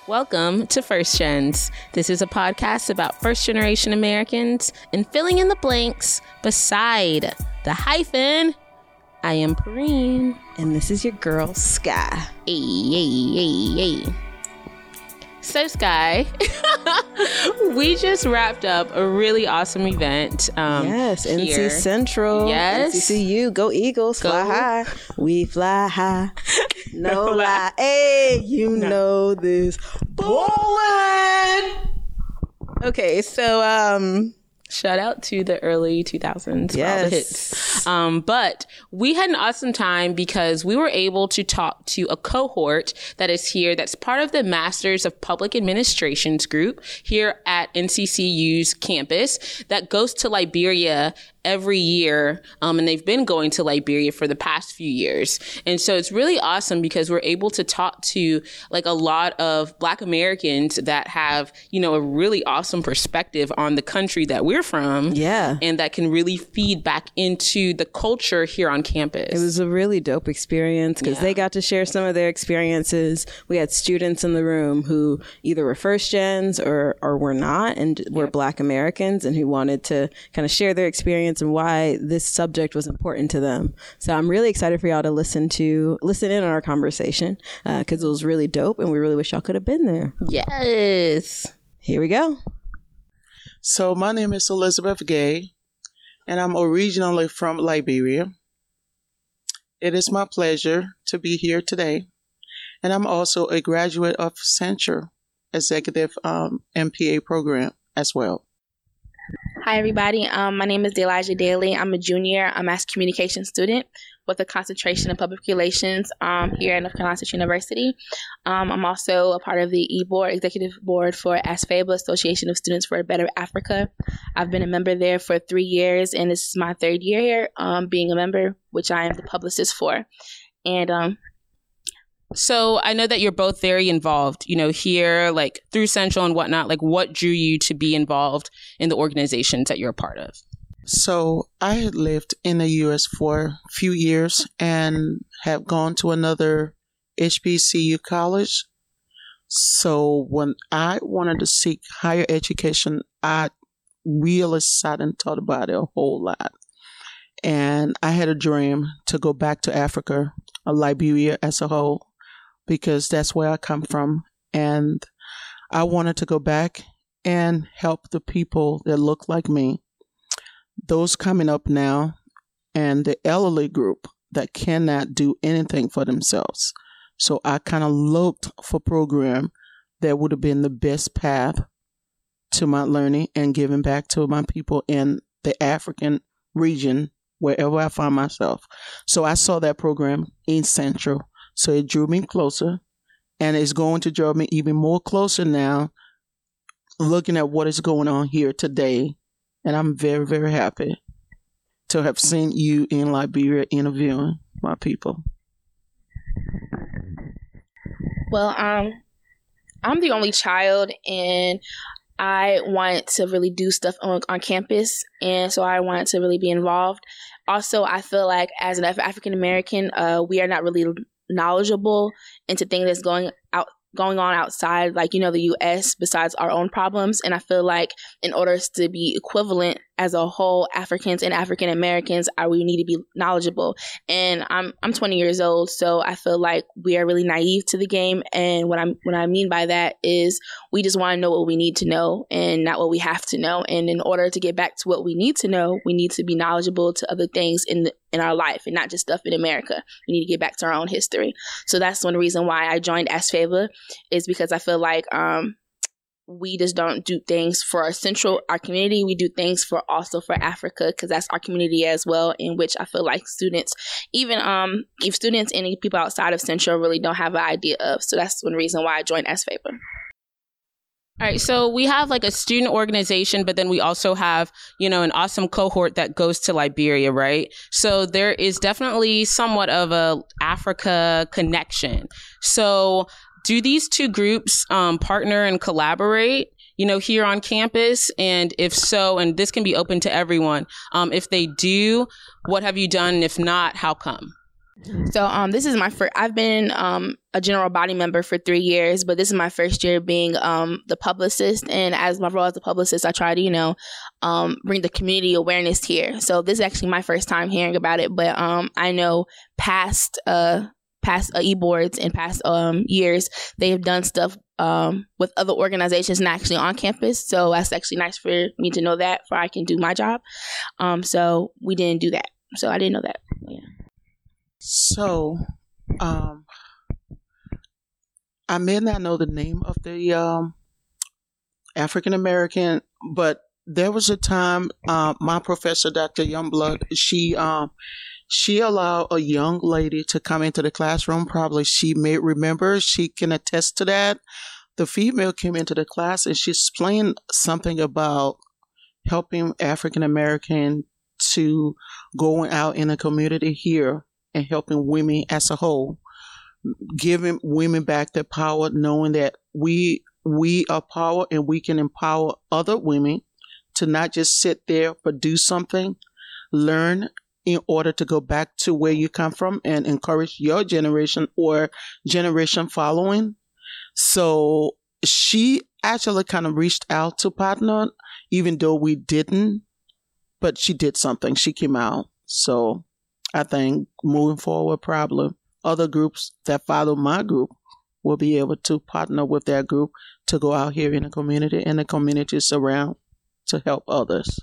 Welcome to First Gens. This is a podcast about first-generation Americans and filling in the blanks beside the hyphen. I am Perrine. And this is your girl, Sky. Hey. So, Sky, we just wrapped up a really awesome event. Yes, here. NC Central. Yes. NCCU. Go Eagles. Go. Fly high. We fly high. No lie. Hey, you know this. Bowling. Okay, so shout out to the early 2000s for all the hits. But we had an awesome time because we were able to talk to a cohort that is here that's part of the Masters of Public Administrations group here at NCCU's campus that goes to Liberia every year. And they've been going to Liberia for the past few years. And so it's really awesome because we're able to talk to like a lot of Black Americans that have, you know, a really awesome perspective on the country that we're from. Yeah. And that can really feed back into the culture here on campus. It was a really dope experience because they got to share some of their experiences. We had students in the room who either were first gens or were not and were Black Americans and who wanted to kind of share their experience and why this subject was important to them. So I'm really excited for y'all to listen in on our conversation because it was really dope and we really wish y'all could have been there. Yes. Here we go. So my name is Elizabeth Gay, and I'm originally from Liberia. It is my pleasure to be here today, and I'm also a graduate of Central Executive MPA program as well. Hi, everybody. My name is Delijah Daly. I'm a junior mass communication student with a concentration in public relations here at North Carolina State University. I'm also a part of the e-board, executive board for ASFABA, Association of Students for a Better Africa. I've been a member there for 3 years, and this is my third year here being a member, which I am the publicist for. And so I know that you're both very involved, you know, here, like through Central and whatnot. Like, what drew you to be involved in the organizations that you're a part of? So I had lived in the U.S. for a few years and have gone to another HBCU college. So when I wanted to seek higher education, I really sat and thought about it a whole lot. And I had a dream to go back to Africa, Liberia as a whole, because that's where I come from. And I wanted to go back and help the people that look like me, those coming up now, and the elderly group that cannot do anything for themselves. So I kind of looked for a program that would have been the best path to my learning and giving back to my people in the African region, wherever I find myself. So I saw that program in Central. So it drew me closer, and it's going to draw me even more closer now, looking at what is going on here today. And I'm very, very happy to have seen you in Liberia interviewing my people. well, I'm the only child, and I wanted to really do stuff on campus, and so I wanted to really be involved. Also, I feel like as an African American, we are not really knowledgeable into things that's going on outside, like, you know, the U.S. besides our own problems. And I feel like in order to be equivalent as a whole, Africans and African Americans, we need to be knowledgeable. And I'm 20 years old, so I feel like we are really naive to the game. And what I mean by that is we just want to know what we need to know and not what we have to know. And in order to get back to what we need to know, we need to be knowledgeable to other things in our life and not just stuff in America. We need to get back to our own history. So that's one reason why I joined ASFABA, is because I feel like we just don't do things for our community. We do things for Africa, because that's our community as well, in which I feel like students, even if students and people outside of Central really don't have an idea of. So that's one reason why I joined ASFABA. All right, so we have like a student organization, but then we also have, you know, an awesome cohort that goes to Liberia, right? So there is definitely somewhat of a Africa connection. So do these two groups partner and collaborate, you know, here on campus? And if so, and this can be open to everyone, if they do, what have you done? And if not, how come? So this is my first. I've been a general body member for 3 years, but this is my first year being the publicist. And as my role as the publicist, I try to bring the community awareness here. So this is actually my first time hearing about it, but I know past e-boards and past years they have done stuff with other organizations and actually on campus. So that's actually nice for me to know that, for I can do my job. So we didn't do that. So I didn't know that. Yeah. So, I may not know the name of the African American, but there was a time my professor, Dr. Youngblood, she allowed a young lady to come into the classroom. Probably she may remember. She can attest to that. The female came into the class and she explained something about helping African American to going out in the community here and helping women as a whole, giving women back their power, knowing that we are power and we can empower other women to not just sit there but do something, learn in order to go back to where you come from and encourage your generation or generation following. So she actually kind of reached out to partner, even though we didn't, but she did something. She came out. So I think moving forward, probably other groups that follow my group will be able to partner with their group to go out here in the community and the communities around to help others.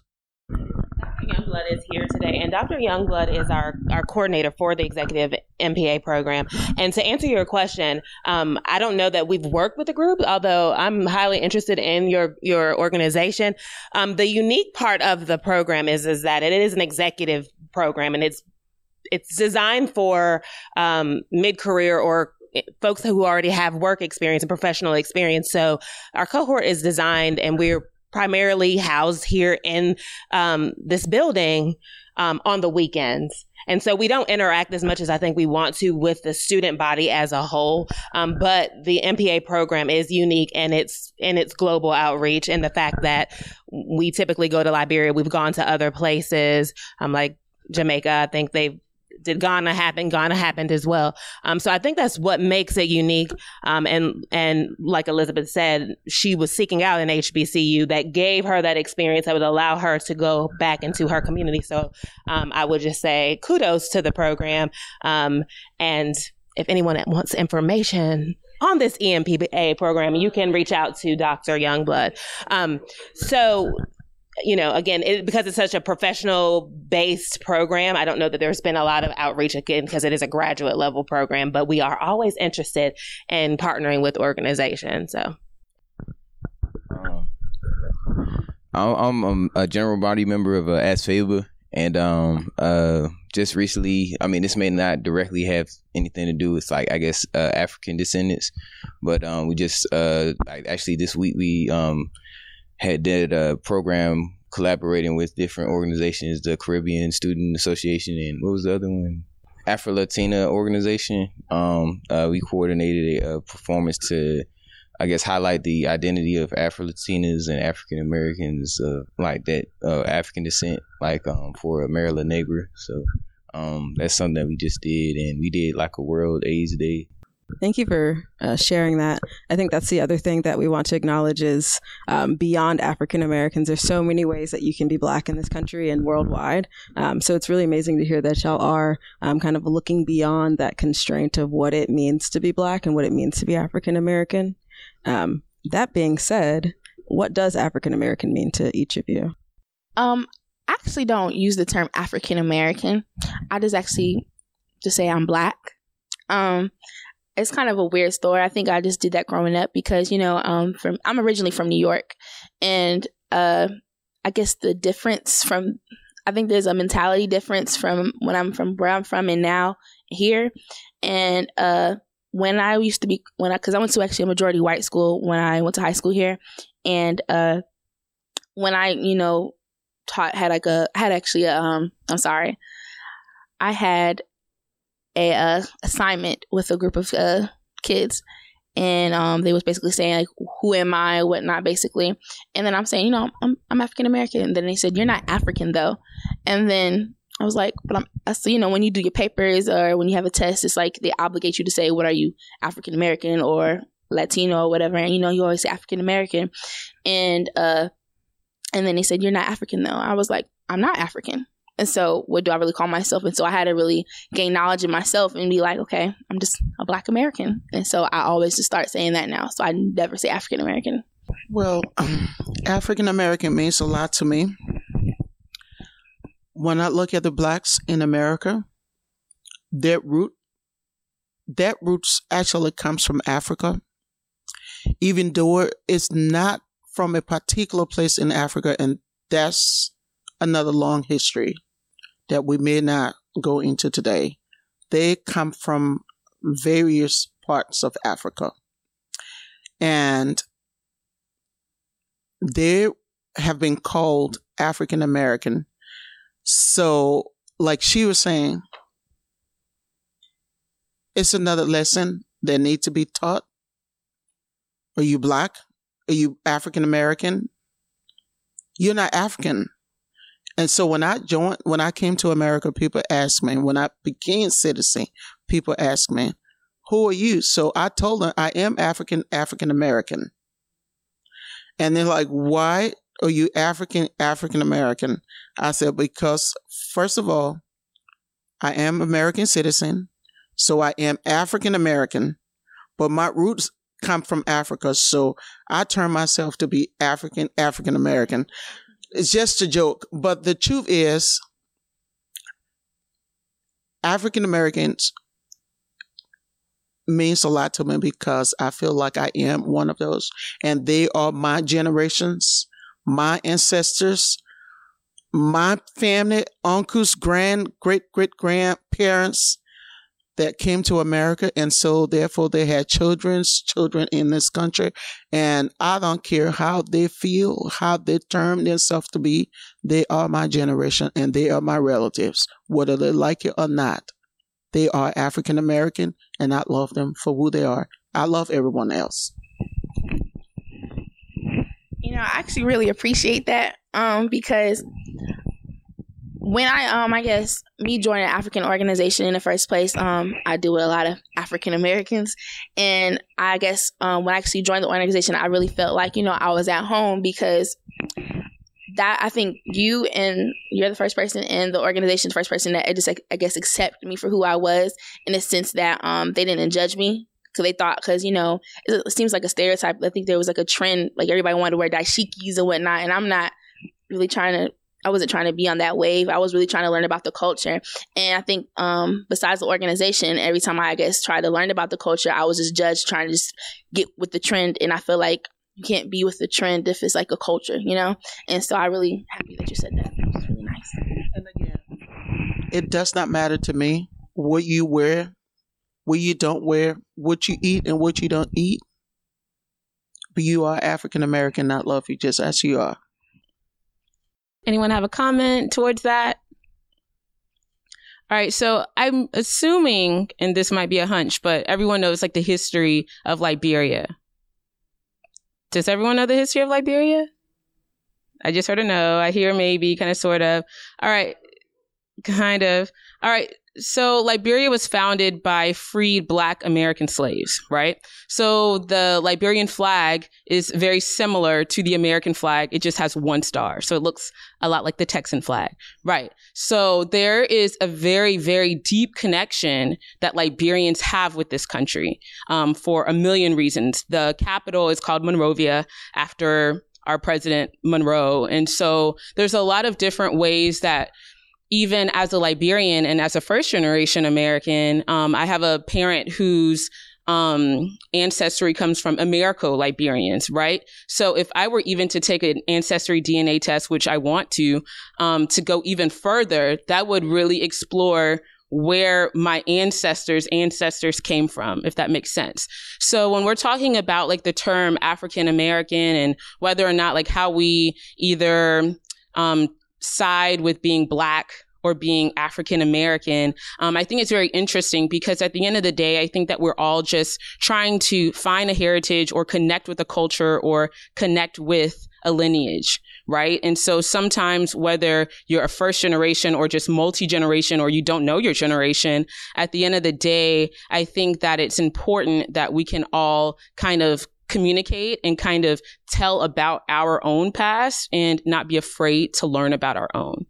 Dr. Youngblood is here today, and Dr. Youngblood is our coordinator for the Executive MPA program. And to answer your question, I don't know that we've worked with the group, although I'm highly interested in your organization. The unique part of the program is that it is an executive program, and it's designed for mid-career or folks who already have work experience and professional experience. So our cohort is designed, and we're primarily housed here in this building on the weekends. And so we don't interact as much as I think we want to with the student body as a whole. But the MPA program is unique in its global outreach, and the fact that we typically go to Liberia. We've gone to other places like Jamaica. I think did Ghana happen? Ghana happened as well. So I think that's what makes it unique. And like Elizabeth said, she was seeking out an HBCU that gave her that experience that would allow her to go back into her community. So I would just say kudos to the program. And if anyone wants information on this EMPA program, you can reach out to Dr. Youngblood. Again, because it's such a professional-based program, I don't know that there's been a lot of outreach, again, because it is a graduate level program, but we are always interested in partnering with organizations. So, I'm a general body member of ASFABA, and just recently, I mean, this may not directly have anything to do with, African descendants, but we just, actually this week we did a program collaborating with different organizations, the Caribbean Student Association, and what was the other one? Afro-Latina organization. We coordinated a performance to, highlight the identity of Afro-Latinas and African Americans, African descent, for Maryland Negra. So that's something that we just did, and we did a World AIDS Day. Thank you for sharing that. I think that's the other thing that we want to acknowledge is beyond African Americans, there's so many ways that you can be Black in this country and worldwide. So it's really amazing to hear that y'all are kind of looking beyond that constraint of what it means to be Black and what it means to be African American. That being said, what does African American mean to each of you? I actually don't use the term African American. I just say I'm Black. It's kind of a weird story. I think I just did that growing up because, I'm originally from New York, and I guess the difference I think there's a mentality difference from where I'm from and now here. And when I used to because I went to actually a majority white school when I went to high school here, and when I had a assignment with a group of kids, and they was basically saying who am I, whatnot, basically. And then I'm saying, I'm African American. And then they said, you're not African though. And then I was like, but so, you know, when you do your papers or when you have a test, it's like they obligate you to say, what are you, African American or Latino or whatever? And, you know, you always say African American. And then they said, you're not African though. I was like, I'm not African. And so what do I really call myself? And so I had to really gain knowledge in myself and be like, okay, I'm just a Black American. And so I always just start saying that now. So I never say African American. Well, African American means a lot to me. When I look at the Blacks in America, that roots actually comes from Africa, even though it's not from a particular place in Africa, and that's another long history that we may not go into today. They come from various parts of Africa, and they have been called African American. So, like she was saying, it's another lesson that needs to be taught. Are you Black? Are you African American? You're not African. And so when I came to America, people asked me, when I became citizen, people asked me, who are you? So I told them I am African American. And they're like, why are you African American? I said, because first of all, I am American citizen. So I am African American, but my roots come from Africa. So I turn myself to be African American. It's just a joke. But the truth is, African Americans means a lot to me because I feel like I am one of those. And they are my generations, my ancestors, my family, uncles, great-great-grandparents that came to America. And so therefore they had children in this country. And I don't care how they feel, how they term themselves to be. They are my generation and they are my relatives, whether they like it or not. They are African American and I love them for who they are. I love everyone else. You know, I actually really appreciate that because when I guess me joining an African organization in the first place, I do with a lot of African Americans. And I guess when I actually joined the organization, I really felt like, you know, I was at home because that I think you're the first person in the organization, the first person that just, I guess, accepted me for who I was in the sense that they didn't judge me. Because you know, it seems like a stereotype. I think there was like a trend, like everybody wanted to wear dashikis and whatnot. And I'm not really I wasn't trying to be on that wave. I was really trying to learn about the culture. And I think besides the organization, every time I guess tried to learn about the culture, I was just judged trying to just get with the trend. And I feel like you can't be with the trend if it's like a culture, you know? And so I'm really happy that you said that. It was really nice. And again, it does not matter to me what you wear, what you don't wear, what you eat and what you don't eat. But you are African American, I love you just as you are. Anyone have a comment towards that? All right, so I'm assuming, and this might be a hunch, but everyone knows like the history of Liberia. Does everyone know the history of Liberia? I just heard a no. I hear maybe, kind of, sort of. All right, kind of. All right. So Liberia was founded by freed Black American slaves, right? So the Liberian flag is very similar to the American flag. It just has one star. So it looks a lot like the Texan flag, right? So there is a very, very deep connection that Liberians have with this country for a million reasons. The capital is called Monrovia after our president Monroe. And so there's a lot of different ways that even as a Liberian and as a first generation American, I have a parent whose ancestry comes from Americo-Liberians, right? So if I were even to take an ancestry DNA test, which I want to go even further, that would really explore where my ancestors came from, if that makes sense. So when we're talking about like the term African American and whether or not like how we either side with being Black or being African American, I think it's very interesting because at the end of the day, I think that we're all just trying to find a heritage or connect with a culture or connect with a lineage, right? And so sometimes whether you're a first generation or just multi-generation or you don't know your generation, at the end of the day, I think that it's important that we can all kind of communicate and kind of tell about our own past and not be afraid to learn about our own.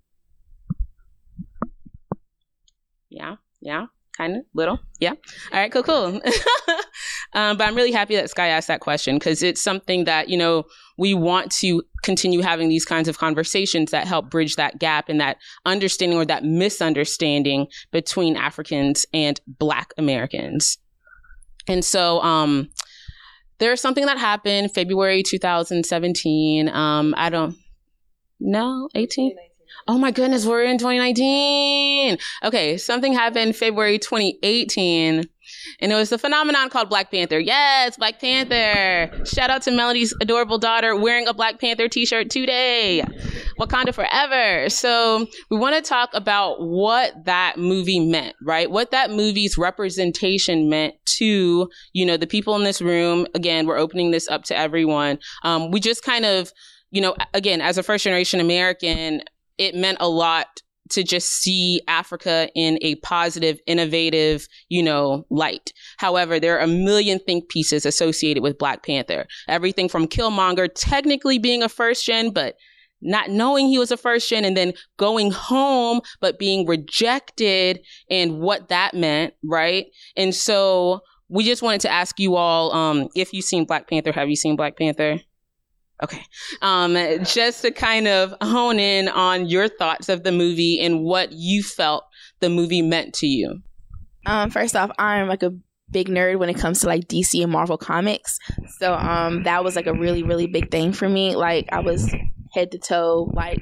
Yeah. Kind of, little. Yeah. All right, cool. But I'm really happy that Sky asked that question because it's something that, you know, we want to continue having these kinds of conversations that help bridge that gap and that understanding or that misunderstanding between Africans and Black Americans. And so there's something that happened February 2017. I don't know, 18? Oh my goodness, we're in 2019. Okay, something happened February 2018, and it was the phenomenon called Black Panther. Yes, Black Panther. Shout out to Melody's adorable daughter wearing a Black Panther t-shirt today. Wakanda forever. So we want to talk about what that movie meant, right? What that movie's representation meant to, you know, the people in this room. Again, we're opening this up to everyone. We just kind of, you know, again, as a first generation American, it meant a lot to just see Africa in a positive, innovative, you know, light. However, there are a million think pieces associated with Black Panther. Everything from Killmonger technically being a first gen, but not knowing he was a first gen, and then going home, but being rejected and what that meant, right? And so we just wanted to ask you all, if you've seen Black Panther, have you seen Black Panther? Okay. Just to kind of hone in on your thoughts of the movie and what you felt the movie meant to you. First off, I'm like a big nerd when it comes to like DC and Marvel comics. So that was like a really, really big thing for me. Like I was head to toe, like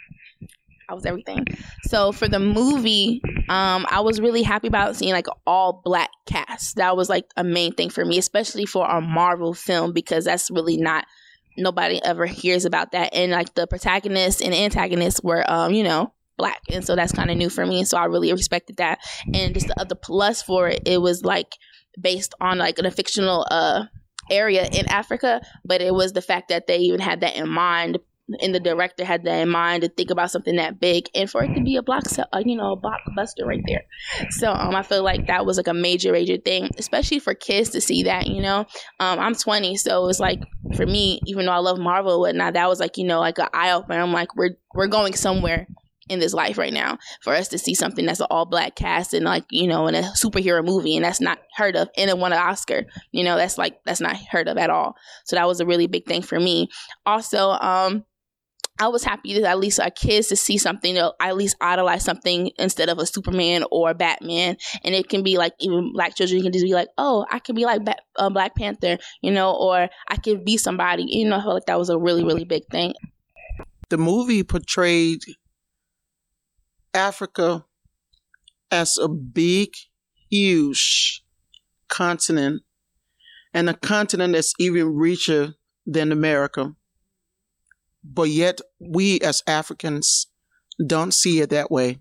I was everything. So for the movie, I was really happy about seeing like an all Black cast. That was like a main thing for me, especially for a Marvel film, because that's really not, nobody ever hears about that. And like the protagonists and antagonists were, you know, Black. And so that's kind of new for me. And so I really respected that. And just the plus for it, it was like based on like a fictional area in Africa. But it was the fact that they even had that in mind. And the director had that in mind to think about something that big and for it to be a blockbuster right there. So I feel like that was like a major thing, especially for kids to see that, you know. I'm 20, so it's like for me, even though I love Marvel and whatnot, that was like, you know, like an eye opener. I'm like, we're going somewhere in this life right now for us to see something that's an all Black cast and like, you know, in a superhero movie, and that's not heard of, and it won an Oscar, you know, that's not heard of at all. So that was a really big thing for me. Also, I was happy that at least our kids to see something, to at least idolize something instead of a Superman or a Batman. And it can be like, even Black children can just be like, oh, I can be like Black Panther, you know, or I can be somebody, you know. I feel like that was a really, really big thing. The movie portrayed Africa as a big, huge continent, and a continent that's even richer than America. But yet we as Africans don't see it that way.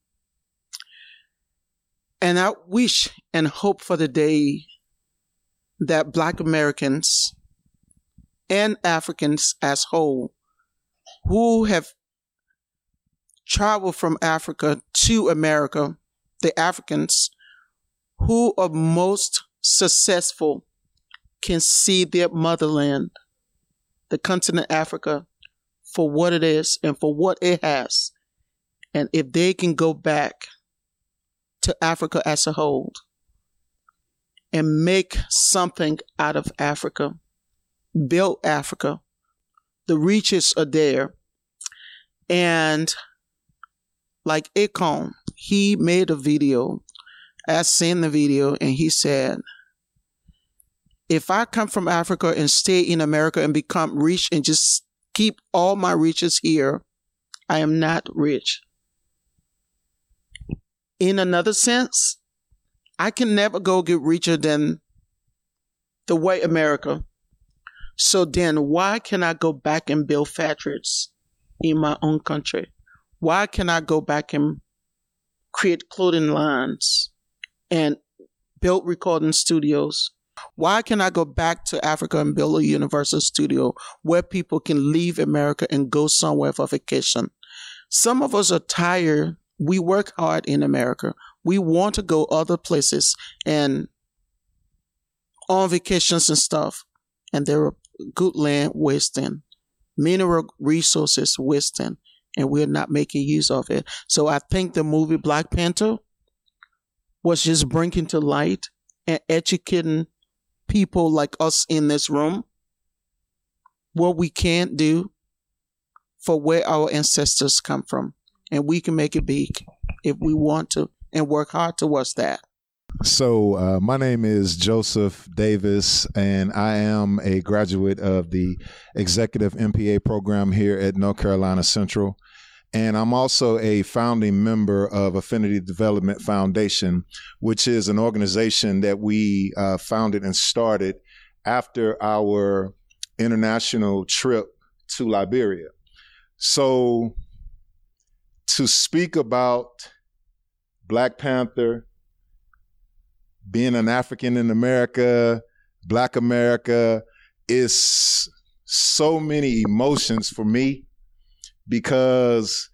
And I wish and hope for the day that Black Americans and Africans as whole who have traveled from Africa to America, the Africans who are most successful, can see their motherland, the continent Africa, for what it is and for what it has. And if they can go back to Africa as a whole and make something out of Africa, build Africa, the riches are there. And like Akon, he made a video. I seen the video and he said, if I come from Africa and stay in America and become rich and just keep all my riches here, I am not rich. In another sense, I can never go get richer than the white America. So then why can I go back and build factories in my own country? Why can I go back and create clothing lines and build recording studios? Why can I go back to Africa and build a Universal Studio where people can leave America and go somewhere for vacation? Some of us are tired. We work hard in America. We want to go other places and on vacations and stuff. And there are good land wasting, mineral resources wasting, and we're not making use of it. So I think the movie Black Panther was just bringing to light and educating people like us in this room what we can't do for where our ancestors come from. And we can make it big if we want to and work hard towards that. So my name is Joseph Davis, and I am a graduate of the Executive MPA program here at North Carolina Central. And I'm also a founding member of Affinity Development Foundation, which is an organization that we founded and started after our international trip to Liberia. So to speak about Black Panther, being an African in America, Black America, is so many emotions for me because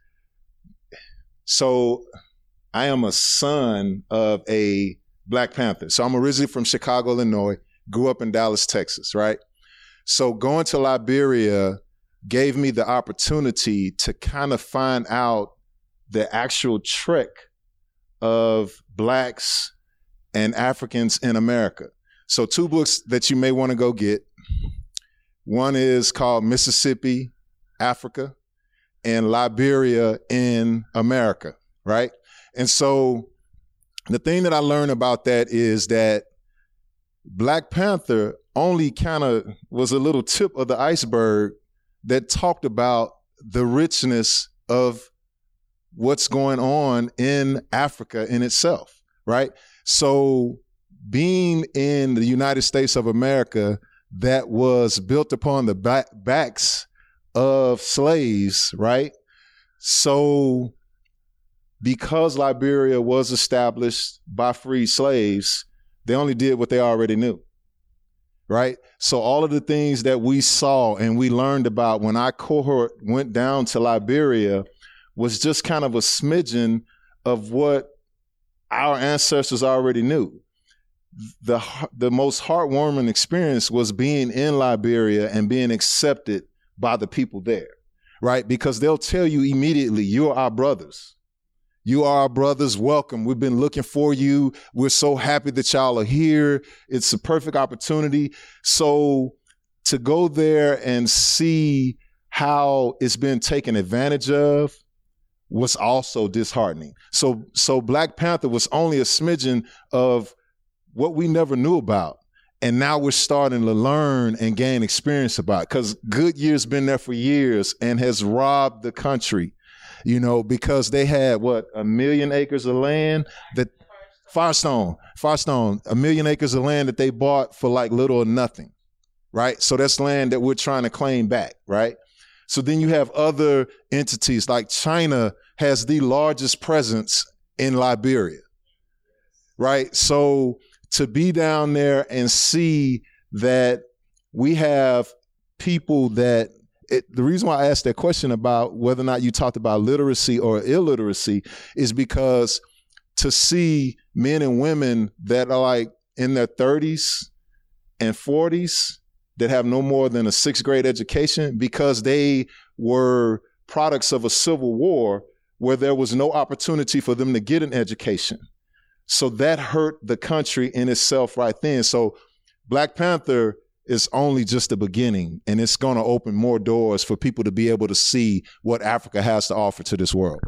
I am a son of a Black Panther. So I'm originally from Chicago, Illinois, grew up in Dallas, Texas, right? So going to Liberia gave me the opportunity to kind of find out the actual trick of Blacks and Africans in America. So 2 books that you may want to go get. One is called Mississippi, Africa, and Liberia in America, right? And so the thing that I learned about that is that Black Panther only kind of was a little tip of the iceberg that talked about the richness of what's going on in Africa in itself, right? So being in the United States of America that was built upon the backs of slaves, right? So because Liberia was established by free slaves, they only did what they already knew, right? So all of the things that we saw and we learned about when our cohort went down to Liberia was just kind of a smidgen of what our ancestors already knew. The most heartwarming experience was being in Liberia and being accepted by the people there, right? Because they'll tell you immediately, you're our brothers. You are our brothers. Welcome. We've been looking for you. We're so happy that y'all are here. It's a perfect opportunity. So to go there and see how it's been taken advantage of was also disheartening. So Black Panther was only a smidgen of what we never knew about. And now we're starting to learn and gain experience about, because Goodyear's been there for years and has robbed the country, because they had 1 million acres of land that Firestone, 1 million acres of land that they bought for like little or nothing, right? So that's land that we're trying to claim back, right? So then you have other entities like China has the largest presence in Liberia, right? So to be down there and see that we have people that, the reason why I asked that question about whether or not you talked about literacy or illiteracy is because to see men and women that are like in their 30s and 40s that have no more than a 6th grade education because they were products of a civil war where there was no opportunity for them to get an education. So that hurt the country in itself right then. So Black Panther is only just the beginning, and it's going to open more doors for people to be able to see what Africa has to offer to this world.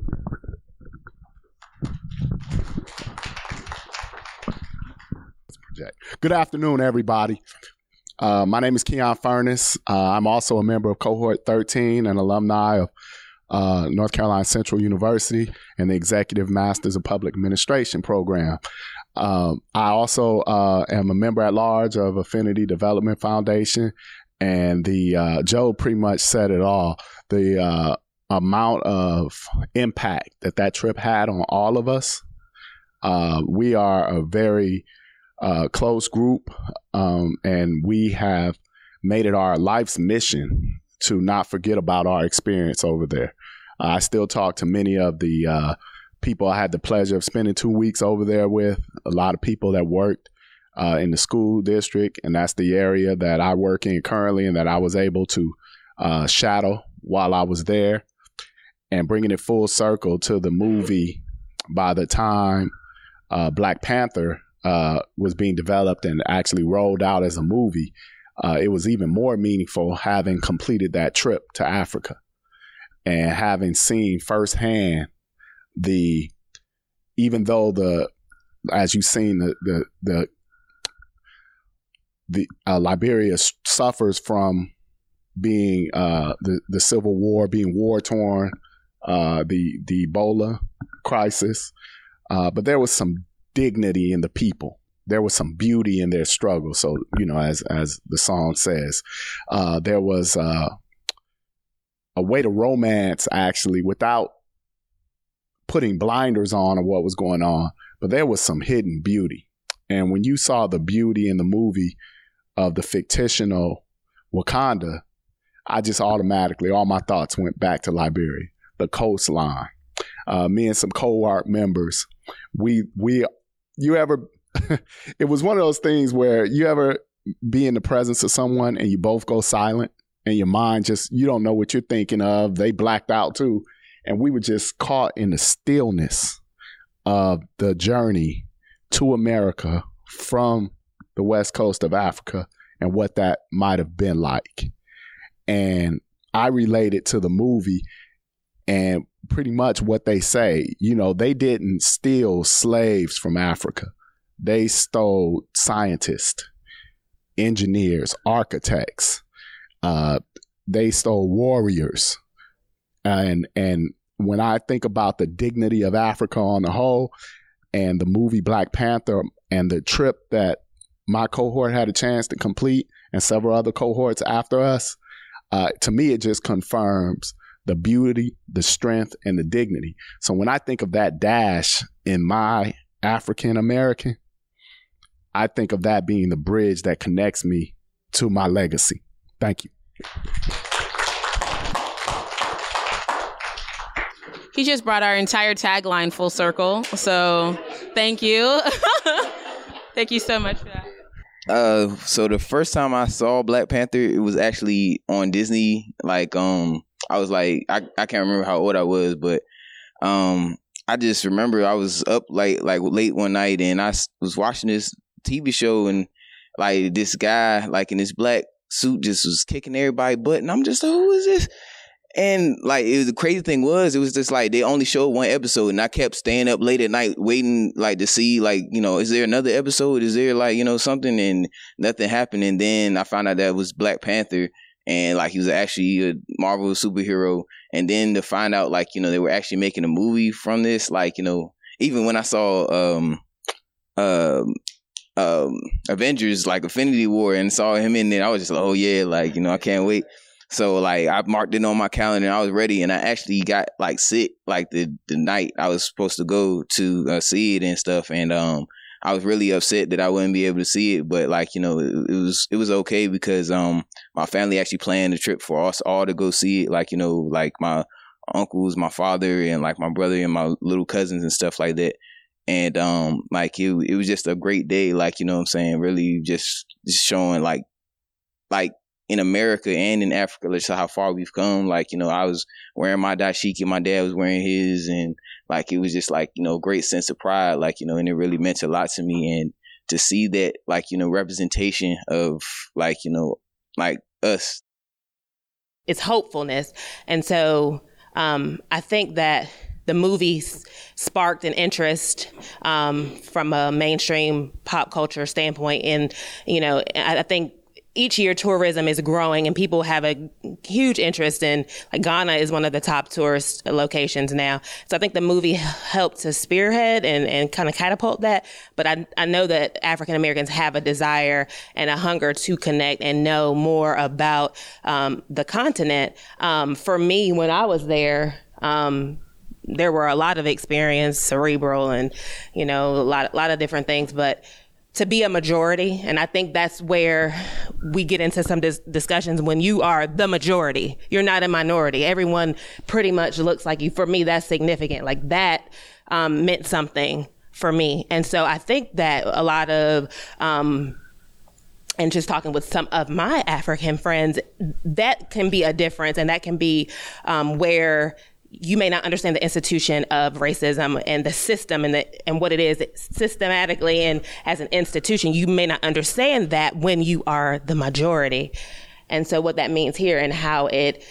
Good afternoon, everybody. My name is Keon Furness. I'm also a member of Cohort 13 and alumni of North Carolina Central University and the Executive Masters of Public Administration program. I also am a member at large of Affinity Development Foundation, and Joe pretty much said it all. The amount of impact that trip had on all of us. We are a very close group, and we have made it our life's mission to not forget about our experience over there. I still talk to many of the people I had the pleasure of spending 2 weeks over there with, a lot of people that worked in the school district, and that's the area that I work in currently and that I was able to shadow while I was there. And bringing it full circle to the movie, by the time Black Panther was being developed and actually rolled out as a movie, it was even more meaningful having completed that trip to Africa and having seen firsthand even though as you've seen, the Liberia suffers from being the civil war, being war torn, the Ebola crisis, but there was some dignity in the people. There was some beauty in their struggle. So, as the song says, there was a way to romance, actually, without putting blinders on of what was going on. But there was some hidden beauty. And when you saw the beauty in the movie of the fictional Wakanda, I just automatically, all my thoughts went back to Liberia, the coastline. Me and some co-art members, it was one of those things where you ever be in the presence of someone and you both go silent and your mind you don't know what you're thinking of. They blacked out too. And we were just caught in the stillness of the journey to America from the west coast of Africa and what that might have been like. And I related to the movie and pretty much what they say. They didn't steal slaves from Africa. They stole scientists, engineers, architects. They stole warriors. And when I think about the dignity of Africa on the whole, and the movie Black Panther and the trip that my cohort had a chance to complete and several other cohorts after us, to me, it just confirms the beauty, the strength, and the dignity. So when I think of that dash in my African American, I think of that being the bridge that connects me to my legacy. Thank you. He just brought our entire tagline full circle. So thank you. Thank you so much for that. So the first time I saw Black Panther, it was actually on Disney. I was like, I can't remember how old I was, but I just remember I was up like late one night and I was watching this TV show and this guy in this black suit just was kicking everybody's butt and I'm just like, who is this? And the crazy thing was, it was just they only showed one episode, and I kept staying up late at night waiting to see is there another episode? Is there something? And nothing happened. And then I found out that it was Black Panther, and he was actually a Marvel superhero. And then to find out they were actually making a movie from this, even when I saw Avengers Infinity War and saw him in there, I was just like, oh yeah, I can't wait. So I marked it on my calendar and I was ready, and I actually got sick the night I was supposed to go to see it and stuff, and I was really upset that I wouldn't be able to see it, but it was okay because my family actually planned a trip for us all to go see it, my uncles, my father, and my brother and my little cousins and stuff like that. And it was just a great day, you know what I'm saying, really just showing in America and in Africa, just how far we've come. I was wearing my dashiki, my dad was wearing his, and it was just great sense of pride, and it really meant a lot to me. And to see that representation of us, it's hopefulness. And so I think that the movie sparked an interest from a mainstream pop culture standpoint. And I think each year tourism is growing and people have a huge interest in, Ghana is one of the top tourist locations now. So I think the movie helped to spearhead and kind of catapult that. But I know that African Americans have a desire and a hunger to connect and know more about the continent. For me, when I was there, there were a lot of experience, cerebral and, a lot of different things. But to be a majority, and I think that's where we get into some discussions. When you are the majority, you're not a minority. Everyone pretty much looks like you. For me, that's significant. Like that meant something for me. And so I think that a lot of, and just talking with some of my African friends, that can be a difference, and that can be where you may not understand the institution of racism and the system and what it is systematically and as an institution. You may not understand that when you are the majority. And so what that means here and how it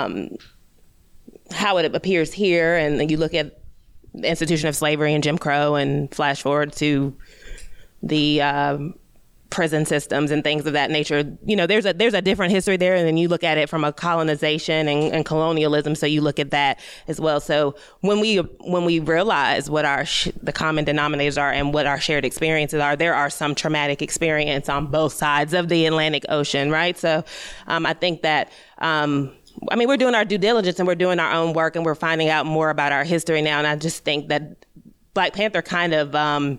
appears here, and then you look at the institution of slavery and Jim Crow and flash forward to the prison systems and things of that nature. You know, there's a different history there, and then you look at it from a colonization and colonialism. So you look at that as well. So when we realize what our the common denominators are and what our shared experiences are, there are some traumatic experience on both sides of the Atlantic Ocean, right? So I think that we're doing our due diligence and we're doing our own work and we're finding out more about our history now. And I just think that Black Panther kind of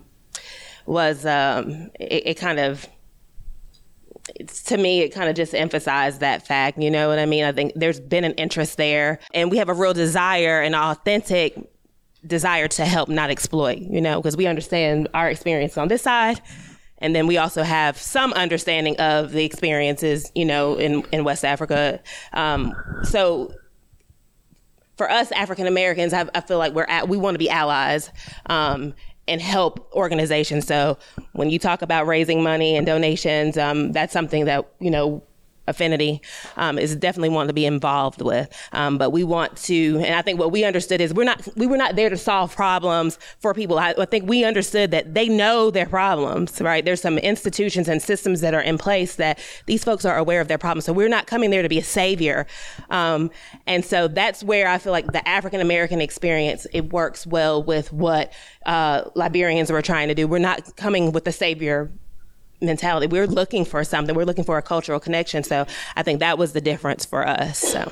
to me, it kind of just emphasized that fact. You know what I mean? I think there's been an interest there, and we have a real desire, an authentic desire to help, not exploit, you know, because we understand our experience on this side. And then we also have some understanding of the experiences, you know, in West Africa. So for us African Americans, I feel like we want to be allies and help organizations. So when you talk about raising money and donations, that's something that, you know, Affinity is definitely wanting to be involved with. But we want to, and I think what we understood is we were not there to solve problems for people. I think we understood that they know their problems, right? There's some institutions and systems that are in place that these folks are aware of their problems. So we're not coming there to be a savior. And so that's where I feel like the African American experience, it works well with what Liberians were trying to do. We're not coming with the savior mentality. We're looking for something. We're looking for a cultural connection. So I think that was the difference for us. So.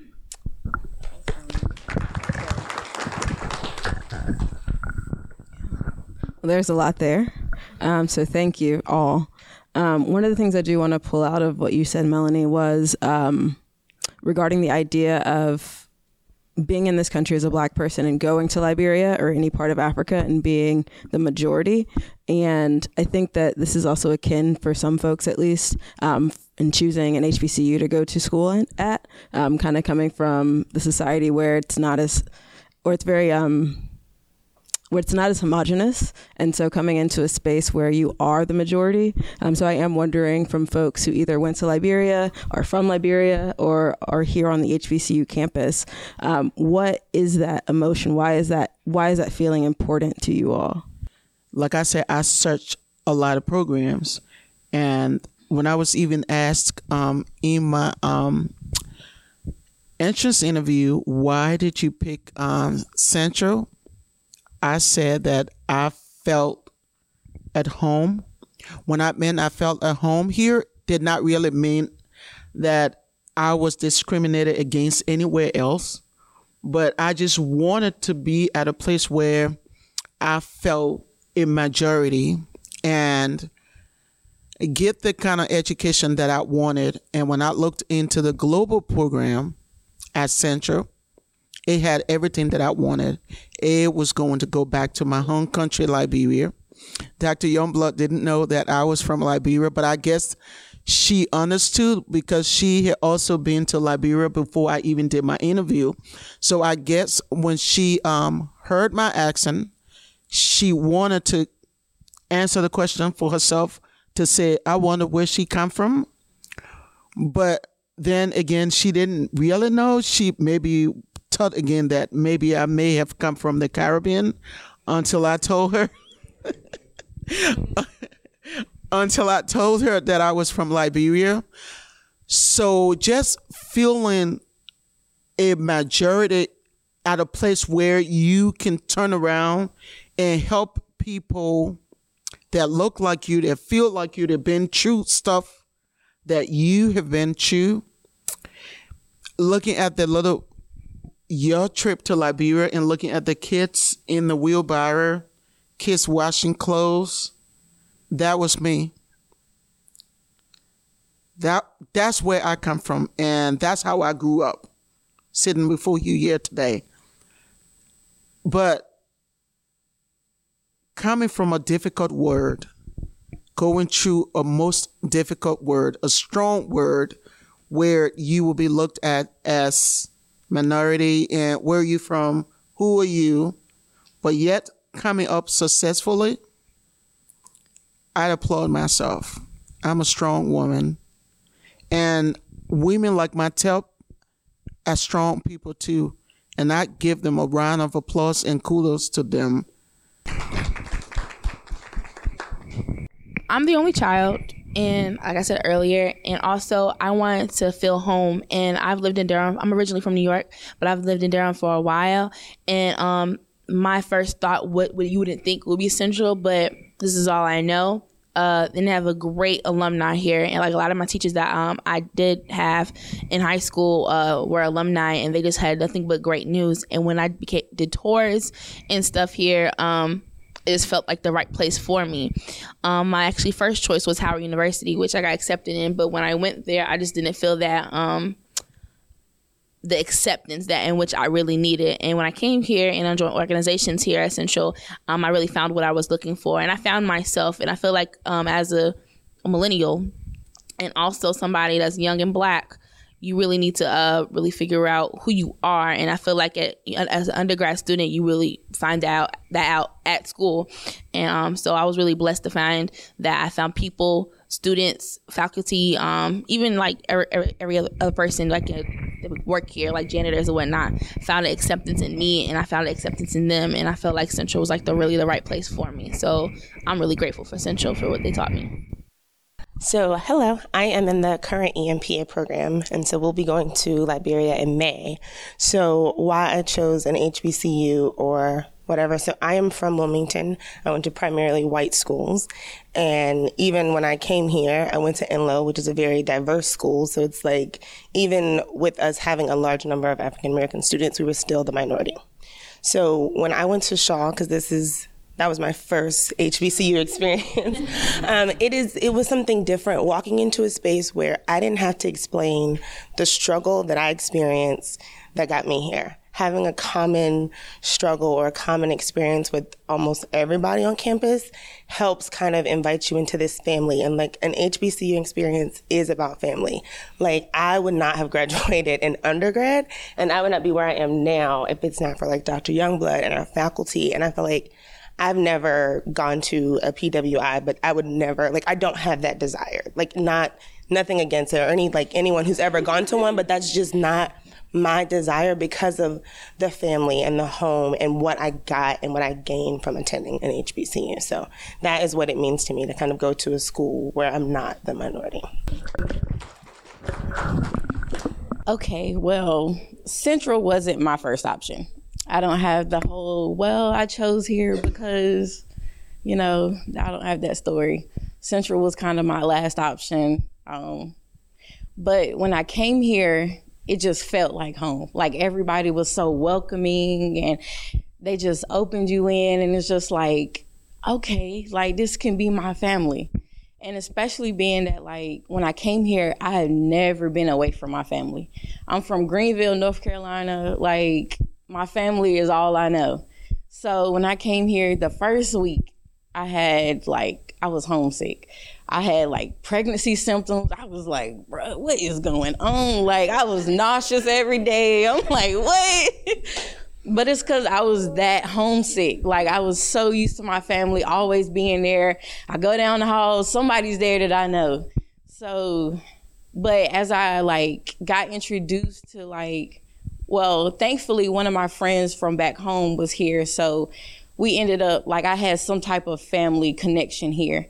Well, there's a lot there. So thank you all. One of the things I do want to pull out of what you said, Melanie, was regarding the idea of being in this country as a Black person and going to Liberia or any part of Africa and being the majority. And I think that this is also akin for some folks, at least, in choosing an HBCU to go to school at, kind of coming from the society where it's not as homogenous. And so coming into a space where you are the majority. So I am wondering from folks who either went to Liberia, are from Liberia, or are here on the HBCU campus, what is that emotion? Why is that feeling important to you all? Like I said, I searched a lot of programs. And when I was even asked in my entrance interview, why did you pick Central? I said that I felt at home. When I meant I felt at home here, did not really mean that I was discriminated against anywhere else. But I just wanted to be at a place where I felt a majority and get the kind of education that I wanted. And when I looked into the global program at Central, it had everything that I wanted. It was going to go back to my home country, Liberia. Dr. Youngblood didn't know that I was from Liberia, but I guess she understood because she had also been to Liberia before I even did my interview. So I guess when she heard my accent, she wanted to answer the question for herself to say, I wonder where she come from. But then again, she didn't really know. She maybe thought again that maybe I may have come from the Caribbean until I told her that I was from Liberia. So just feeling a majority at a place where you can turn around and help people that look like you, that feel like you, that have been through stuff that you have been through. Looking at your trip to Liberia and looking at the kids in the wheelbarrow, kids washing clothes, that was me. That's where I come from, and that's how I grew up, sitting before you here today. But coming from a difficult word, going through a most difficult word, a strong word, where you will be looked at as minority and where are you from, who are you, but yet coming up successfully, I applaud myself. I'm a strong woman. And women like myself are strong people too. And I give them a round of applause and kudos to them. I'm the only child, and like I said earlier, and also I wanted to feel home. And I've lived in Durham. I'm originally from New York, but I've lived in Durham for a while. And my first thought, what you wouldn't think would be Central, but this is all I know. Then they have a great alumni here, and like a lot of my teachers that I did have in high school were alumni, and they just had nothing but great news. And when I did tours and stuff here, it just felt like the right place for me. My actually first choice was Howard University, which I got accepted in, but when I went there, I just didn't feel that the acceptance that in which I really needed. And when I came here and I joined organizations here at Central, I really found what I was looking for, and I found myself. And I feel like as a millennial and also somebody that's young and Black, you really need to really figure out who you are. And I feel like as an undergrad student, you really find out at school. And so I was really blessed to find that I found people, students, faculty, even like every other person like that would work here, like janitors and whatnot, found an acceptance in me, and I found an acceptance in them. And I felt like Central was like really the right place for me. So I'm really grateful for Central for what they taught me. So, hello, I am in the current EMPA program, and so we'll be going to Liberia in May. So, why I chose an HBCU or whatever. So, I am from Wilmington. I went to primarily white schools, and even when I came here, I went to Enloe, which is a very diverse school. So, it's like, even with us having a large number of African American students, we were still the minority. So, when I went to Shaw, because that was my first HBCU experience. It was something different, walking into a space where I didn't have to explain the struggle that I experienced that got me here. Having a common struggle or a common experience with almost everybody on campus helps kind of invite you into this family. And like an HBCU experience is about family. Like I would not have graduated in undergrad, and I would not be where I am now if it's not for like Dr. Youngblood and our faculty. And I feel like I've never gone to a PWI, but I would never, like, I don't have that desire. Like, nothing against it or anyone who's ever gone to one, but that's just not my desire because of the family and the home and what I got and what I gained from attending an HBCU. So that is what it means to me to kind of go to a school where I'm not the minority. Okay, well, Central wasn't my first option. I don't have the whole, I chose here because, I don't have that story. Central was kind of my last option. But when I came here, it just felt like home. Like everybody was so welcoming and they just opened you in, and it's just like, okay, like this can be my family. And especially being that like when I came here, I had never been away from my family. I'm from Greenville, North Carolina. Like, my family is all I know. So when I came here the first week, I was homesick. I had like pregnancy symptoms. I was like, bro, what is going on? Like I was nauseous every day. I'm like, what? But it's because I was that homesick. Like I was so used to my family always being there. I go down the hall, somebody's there that I know. So, but as I like got introduced to thankfully, one of my friends from back home was here. So we ended up, I had some type of family connection here.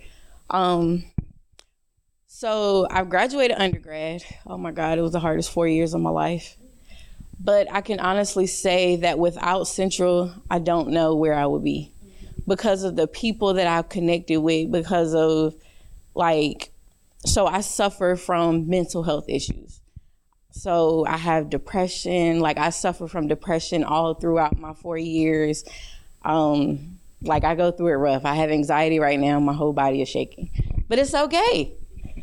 So I graduated undergrad. Oh my God, it was the hardest 4 years of my life. But I can honestly say that without Central, I don't know where I would be because of the people that I've connected with, because of so I suffer from mental health issues. So I have depression, I suffer from depression all throughout my 4 years. Like, I go through it rough. I have anxiety right now. My whole body is shaking. But it's okay.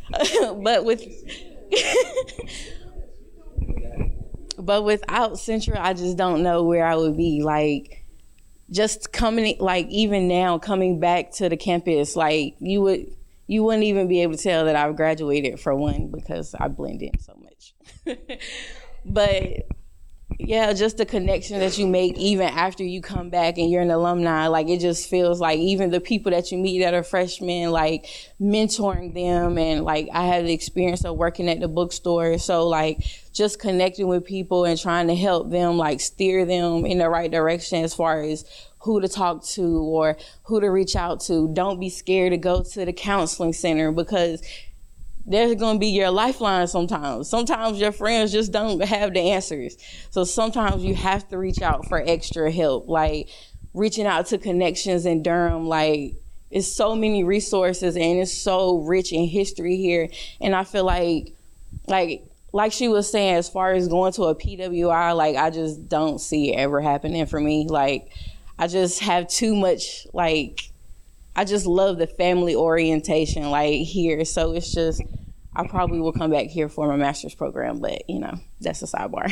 But without Central, I just don't know where I would be. Like, just coming, like, even now, coming back to the campus, like, you wouldn't even be able to tell that I've graduated, for one, because I blend in so much. But yeah, just the connection that you make even after you come back and you're an alumni, like, it just feels like even the people that you meet that are freshmen, like, mentoring them, and like, I had the experience of working at the bookstore, so like, just connecting with people and trying to help them, like, steer them in the right direction as far as who to talk to or who to reach out to. Don't be scared to go to the counseling center, because there's going to be your lifeline sometimes. Sometimes your friends just don't have the answers. So sometimes you have to reach out for extra help, like reaching out to connections in Durham. Like, it's so many resources and it's so rich in history here. And I feel like she was saying, as far as going to a PWI, like, I just don't see it ever happening for me. Like, I just have too much, like, I just love the family orientation, like, here. So it's just, I probably will come back here for my master's program, but, you know, that's a sidebar.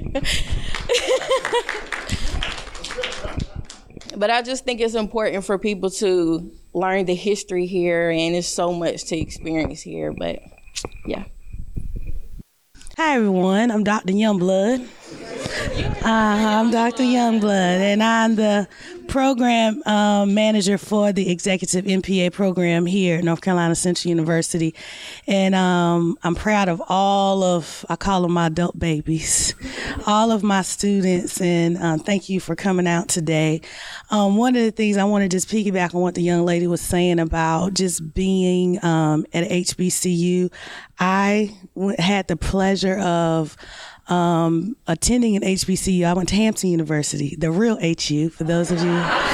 But I just think it's important for people to learn the history here, and there's so much to experience here, but yeah. Hi, everyone. I'm Dr. Youngblood. I'm Dr. Youngblood, and I'm the program manager for the executive MPA program here at North Carolina Central University. And I'm proud of all of, I call them my adult babies, all of my students, and thank you for coming out today. One of the things I want to just piggyback on what the young lady was saying about just being at HBCU. I had the pleasure of attending an HBCU. I went to Hampton University, the real HU, for those of you.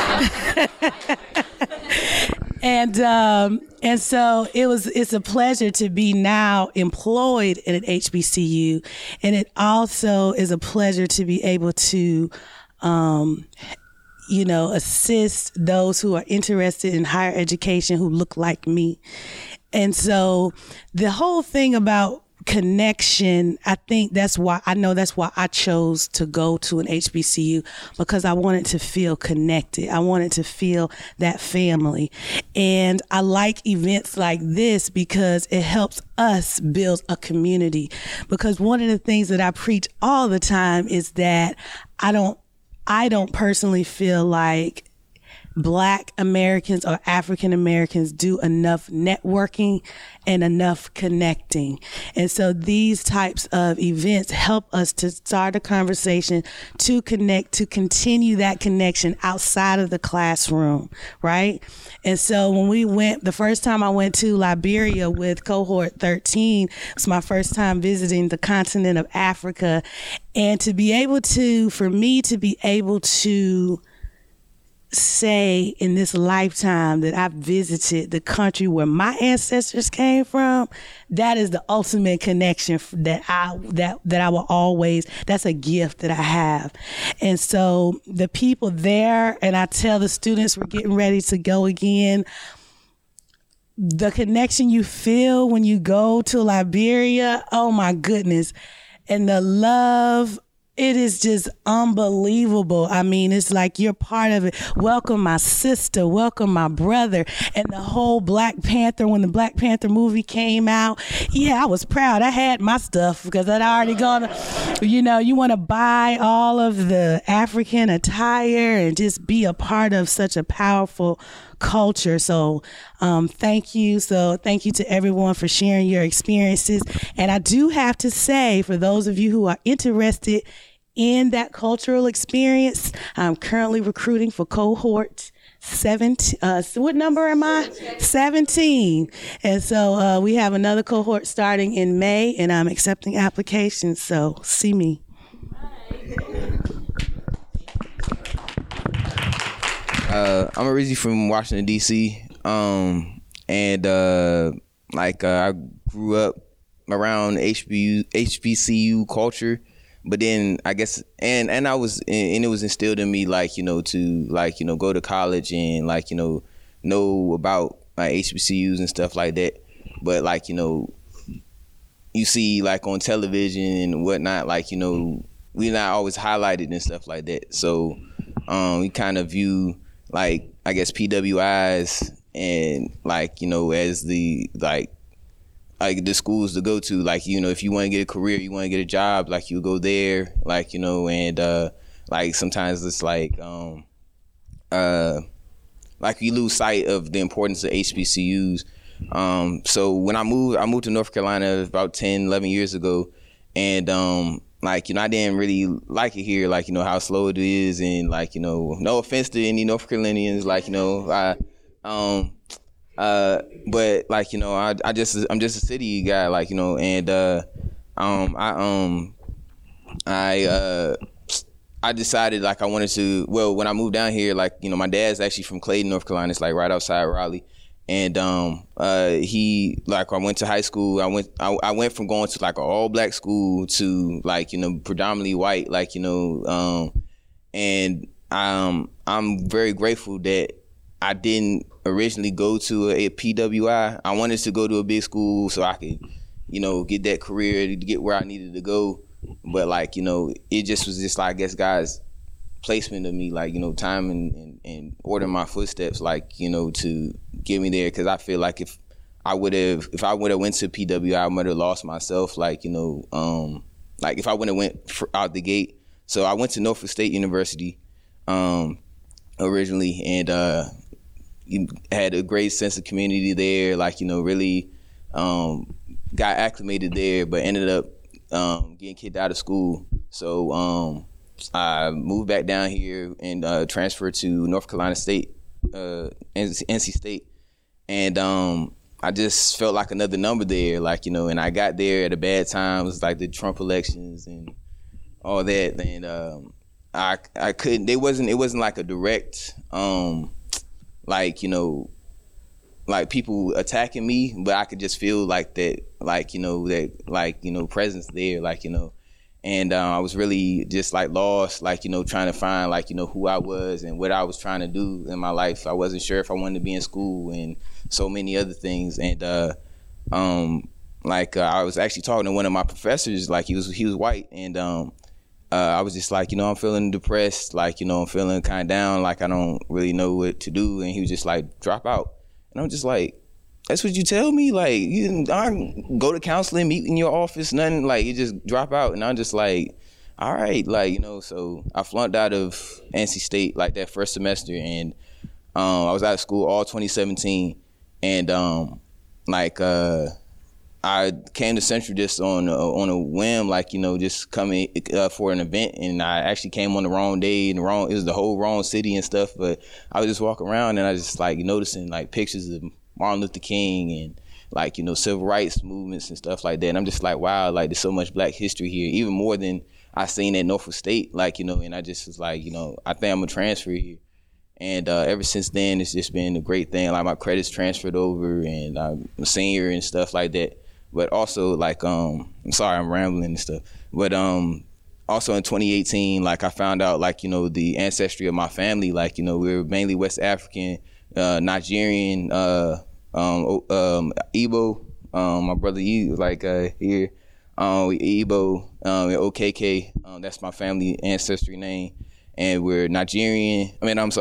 And so it's a pleasure to be now employed in an HBCU, and it also is a pleasure to be able to assist those who are interested in higher education who look like me. And so the whole thing about connection, I think that's why I chose to go to an HBCU, because I wanted to feel connected. I wanted to feel that family. And I like events like this because it helps us build a community. Because one of the things that I preach all the time is that I don't personally feel like Black Americans or African Americans do enough networking and enough connecting. And so these types of events help us to start a conversation, to connect, to continue that connection outside of the classroom, right? And so when the first time I went to Liberia with cohort 13, it was my first time visiting the continent of Africa. And for me to be able to say in this lifetime that I've visited the country where my ancestors came from, that is the ultimate connection that I will always, that's a gift that I have. And so the people there, and I tell the students we're getting ready to go again, the connection you feel when you go to Liberia, oh my goodness. And the love, it is just unbelievable. I mean, it's like you're part of it. Welcome my sister, welcome my brother, and the whole Black Panther, when the Black Panther movie came out, yeah, I was proud. I had my stuff because I'd already gone, you want to buy all of the African attire and just be a part of such a powerful culture. So thank you. So thank you to everyone for sharing your experiences. And I do have to say, for those of you who are interested in that cultural experience, I'm currently recruiting for cohort 17. What number am I? 17. And so we have another cohort starting in May, and I'm accepting applications. So see me. I'm originally from Washington, D.C., and I grew up around HBCU culture. but then I guess, and I was, and it was instilled in me, like, you know, to like, you know, go to college and like, you know about like HBCUs and stuff like that. But like, you know, you see like on television and whatnot, like, you know, we're not always highlighted and stuff like that. So we kind of view like, I guess, PWIs and like, you know, as the like the schools to go to, like, you know, if you want to get a career, you want to get a job, like you go there, like, you know, and like sometimes it's like you lose sight of the importance of HBCUs. So when I moved to North Carolina about 10, 11 years ago, and like, you know, I didn't really like it here, like, you know, how slow it is, and like, you know, no offense to any North Carolinians, like, you know, but like, you know, I'm just a city guy, like, you know, and I decided like I wanted to, well, when I moved down here, like, you know, my dad's actually from Clayton, North Carolina. It's like right outside Raleigh. And he, like, I went to high school. I went from going to like an all black school to like, you know, predominantly white, like, you know, and I'm very grateful that I didn't originally go to a PWI. I wanted to go to a big school so I could, you know, get that career, to get where I needed to go. But like, you know, it just was just like, I guess, God's placement of me, like, you know, time and ordering my footsteps, like, you know, to get me there. Cause I feel like if I would have went to PWI, I might have lost myself. Like, you know, like if I wouldn't have went out the gate. So I went to Norfolk State University originally, and had a great sense of community there. Like, you know, really got acclimated there, but ended up getting kicked out of school. So I moved back down here and transferred to North Carolina State, NC State. And I just felt like another number there, like, you know, and I got there at a bad time. It was like the Trump elections and all that. And I couldn't, it wasn't like a direct, like, you know, like people attacking me, but I could just feel like that, like, you know, that, like, you know, presence there, like, you know, and I was really just like lost, like, you know, trying to find, like, you know, who I was and what I was trying to do in my life. I wasn't sure if I wanted to be in school and so many other things. And like I was actually talking to one of my professors, like he was white, and I was just like, you know, I'm feeling depressed, like, you know, I'm feeling kind of down, like I don't really know what to do. And he was just like, drop out. And I'm just like, that's what you tell me? Like, you didn't go to counseling, meet in your office, nothing, like you just drop out. And I'm just like, all right, like, you know, so I flunked out of NC State like that first semester, and I was out of school all 2017. And like I came to Central just on a whim, like, you know, just coming for an event, and I actually came on the wrong day and it was the whole wrong city and stuff. But I was just walking around and I just like noticing like pictures of Martin Luther King and like, you know, civil rights movements and stuff like that. And I'm just like, wow, like there's so much Black history here, even more than I seen at Norfolk State, like, you know. And I just was like, you know, I think I'm gonna transfer here. And ever since then, it's just been a great thing. Like my credits transferred over, and I'm a senior and stuff like that. But also, like, I'm sorry, I'm rambling and stuff. But also in 2018, like, I found out, like, you know, the ancestry of my family. Like, you know, we were mainly West African, Nigerian, Igbo. My brother, like, here, Igbo, OKK. That's my family ancestry name. And we're Cameroonian,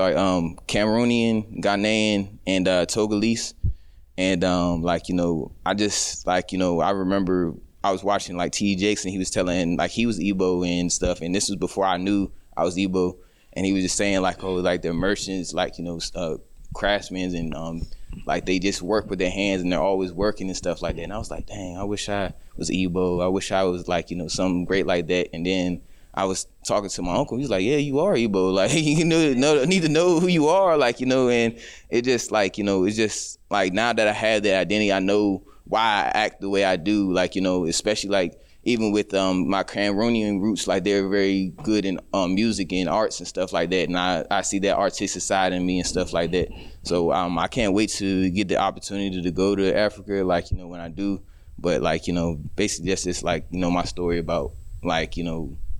Ghanaian, and Togolese. And like, you know, I just like, you know, I remember I was watching like T. Jackson. He was telling like he was Igbo and stuff, and this was before I knew I was Igbo. And he was just saying like, oh, like the merchants, like, you know, craftsmen, and like they just work with their hands and they're always working and stuff like that. And I was like, dang, I wish I was Igbo. I wish I was like, you know, something great like that. And then I was talking to my uncle. He's like, yeah, you are Igbo. Like, you need to know who you are. Like, you know, and it just like, you know, it's just like now that I have that identity, I know why I act the way I do. Like, you know, especially like even with my Cameroonian roots, like they're very good in music and arts and stuff like that. And I see that artistic side in me and stuff like that. So I can't wait to get the opportunity to go to Africa, like, you know, when I do. But like, you know, basically that's just like, you know, my story about like, you know,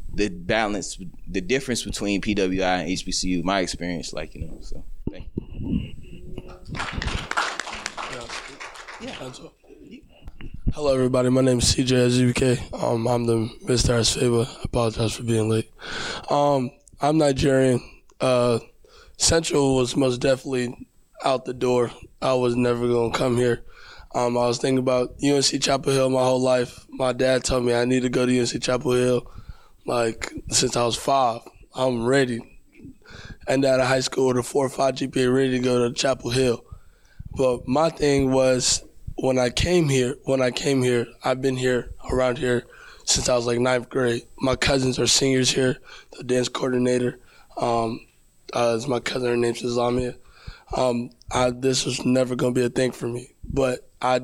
the balance, the difference between PWI and HBCU, my experience, like, you know, so thank you. Hello, everybody. My name is CJ Azubike. I'm the Mr. Asfeba. I apologize for being late. I'm Nigerian. Central was most definitely out the door. I was never going to come here. I was thinking about UNC Chapel Hill my whole life. My dad told me I need to go to UNC Chapel Hill, like, since I was 5. I'm ready. And out of high school with a 4.5 GPA, ready to go to Chapel Hill. But my thing was, when I came here, I've been here, around here, since I was like 9th grade. My cousins are seniors here, the dance coordinator. Is my cousin, her name's Islamia. This was never going to be a thing for me. But I've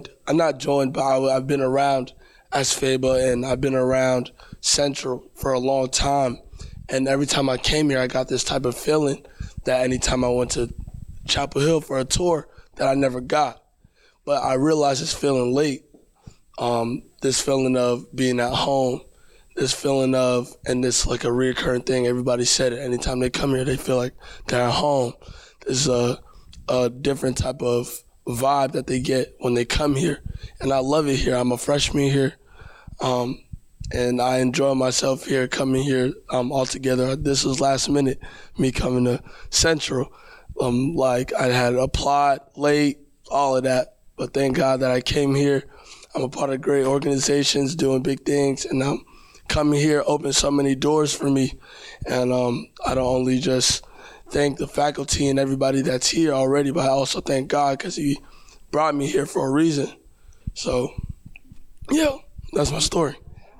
been around Asfeba and I've been around Central for a long time. And every time I came here, I got this type of feeling that anytime I went to Chapel Hill for a tour that I never got. But I realized this feeling late, this feeling of being at home, this feeling of, and this like a recurring thing, everybody said it, anytime they come here, they feel like they're at home. There's a different type of vibe that they get when they come here. And I love it here. I'm a freshman here. And I enjoy myself here, coming here all together. This was last minute, me coming to Central. Like I had applied late, all of that. But thank God that I came here. I'm a part of great organizations doing big things. And I'm coming here opened so many doors for me. And I don't only just thank the faculty and everybody that's here already, but I also thank God because he brought me here for a reason. So, yeah, that's my story.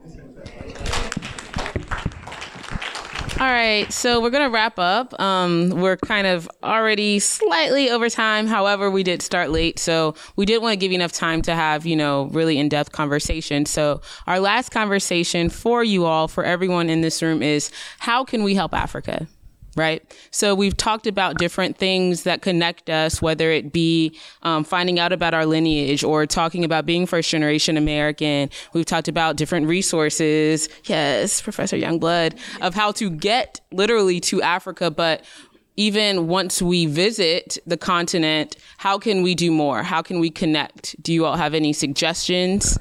All right, so we're going to wrap up. We're kind of already slightly over time. However, we did start late, so we did want to give you enough time to have, really in-depth conversation. So our last conversation for you all, for everyone in this room, is how can we help Africa? Right. So we've talked about different things that connect us, whether it be finding out about our lineage or talking about being first generation American. We've talked about different resources. Yes, Professor Youngblood, of how to get literally to Africa. But even once we visit the continent, how can we do more? How can we connect? Do you all have any suggestions?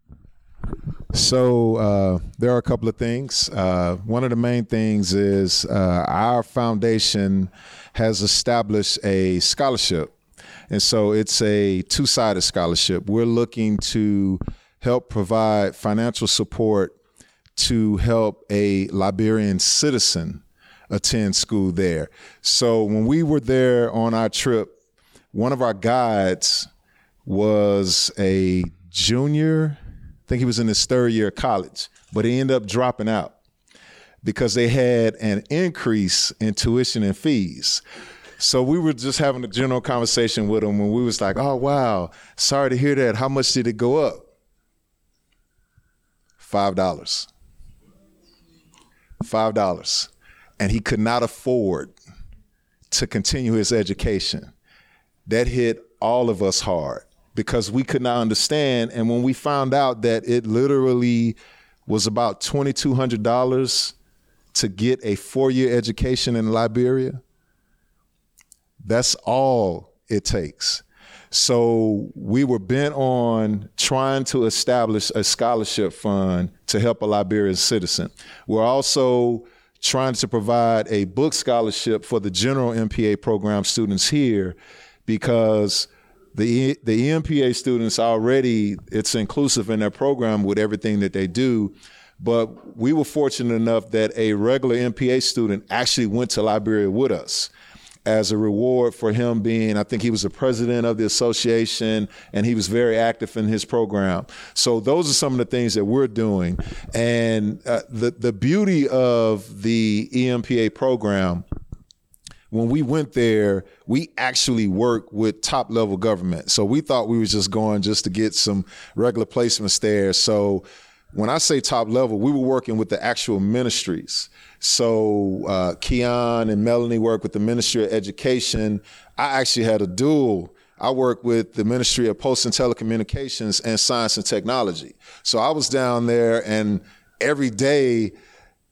So there are a couple of things. One of the main things is our foundation has established a scholarship. And so it's a two-sided scholarship. We're looking to help provide financial support to help a Liberian citizen attend school there. So when we were there on our trip, one of our guides was a junior. I think he was in his third year of college, but he ended up dropping out because they had an increase in tuition and fees. So we were just having a general conversation with him when we was like, oh, wow, sorry to hear that. How much did it go up? $5. $5. And he could not afford to continue his education. That hit all of us hard, because we could not understand. And when we found out that it literally was about $2,200 to get a 4-year education in Liberia, that's all it takes. So we were bent on trying to establish a scholarship fund to help a Liberian citizen. We're also trying to provide a book scholarship for the general MPA program students here, because the EMPA students already, it's inclusive in their program with everything that they do. But we were fortunate enough that a regular MPA student actually went to Liberia with us as a reward for him being, I think he was the president of the association, and he was very active in his program. So those are some of the things that we're doing. And the beauty of the EMPA program, when we went there, we actually worked with top level government. So we thought we was just going just to get some regular placements there. So when I say top level, we were working with the actual ministries. So Keon and Melanie worked with the Ministry of Education. I actually had a dual. I worked with the Ministry of Post and Telecommunications and Science and Technology. So I was down there, and every day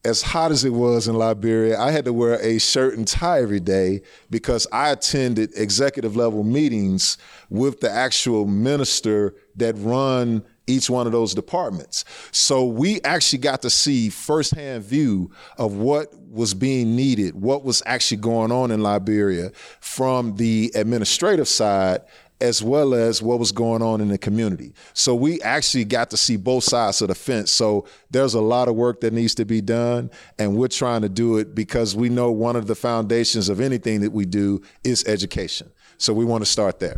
as hot as it was in Liberia, I had to wear a shirt and tie every day because I attended executive level meetings with the actual minister that run each one of those departments. So we actually got to see firsthand view of what was being needed, what was actually going on in Liberia from the administrative side, as well as what was going on in the community. So we actually got to see both sides of the fence. So there's a lot of work that needs to be done, and we're trying to do it because we know one of the foundations of anything that we do is education. So we want to start there.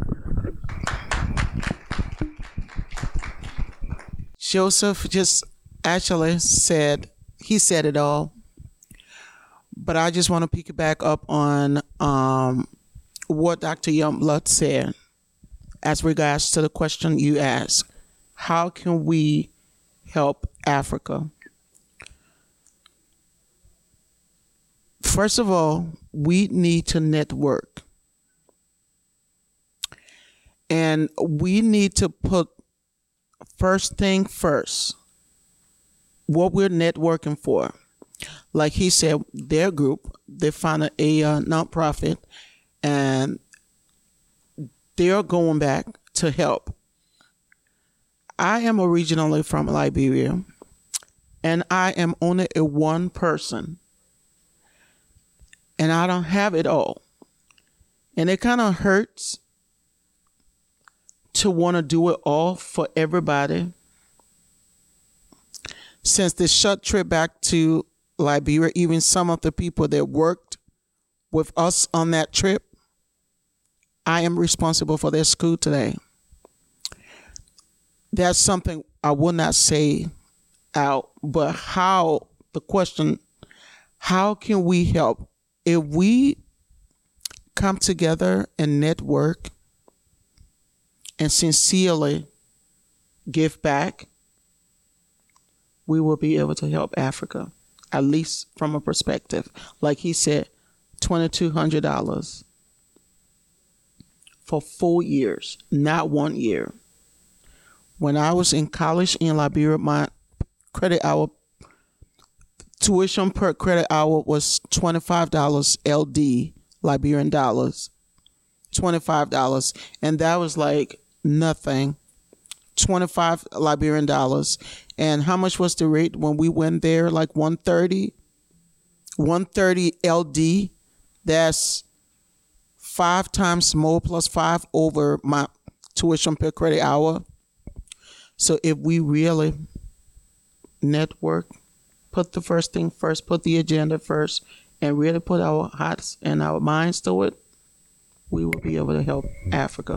Joseph just actually said it all, but I just want to pick it back up on what Dr. Youngblood said as regards to the question you asked. How can we help Africa? First of all, we need to network. And we need to put first thing first, what we're networking for. Like he said, their group, they founded a nonprofit, and they're going back to help. I am originally from Liberia, and I am only a one person, and I don't have it all. And it kind of hurts to want to do it all for everybody. Since the short trip back to Liberia, even some of the people that worked with us on that trip, I am responsible for their school today. That's something I will not say out, but how can we help? If we come together and network and sincerely give back, we will be able to help Africa, at least from a perspective. Like he said, $2,200 for 4 years, not 1 year. When I was in college in Liberia, my credit hour, tuition per credit hour was $25 LD, Liberian dollars, $25. And that was like nothing, 25 Liberian dollars. And how much was the rate when we went there? Like 130 LD. That's 5 times more plus 5 over my tuition per credit hour. So if we really network, put the first thing first, put the agenda first, and really put our hearts and our minds to it, we will be able to help Africa.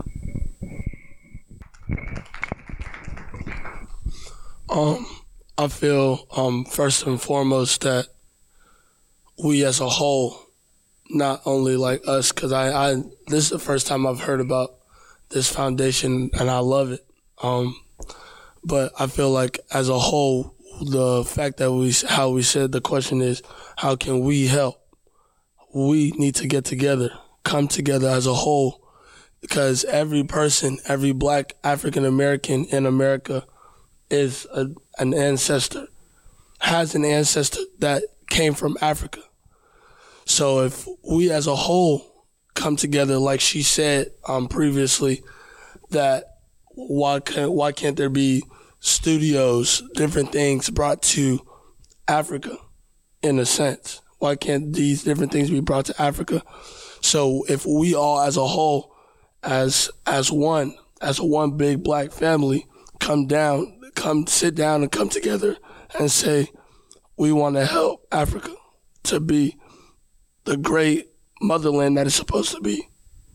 I feel first and foremost that we as a whole, not only like us, because I this is the first time I've heard about this foundation and I love it. But I feel like as a whole, the fact that how we said the question is, how can we help? We need to get together, come together as a whole, because every person, every Black African American in America is an ancestor, has an ancestor that came from Africa. So if we as a whole come together, like she said previously, that why can't there be studios, different things brought to Africa in a sense? Why can't these different things be brought to Africa? So if we all as a whole, as one big Black family, come sit down and come together and say, we want to help Africa to be the great motherland that it's supposed to be.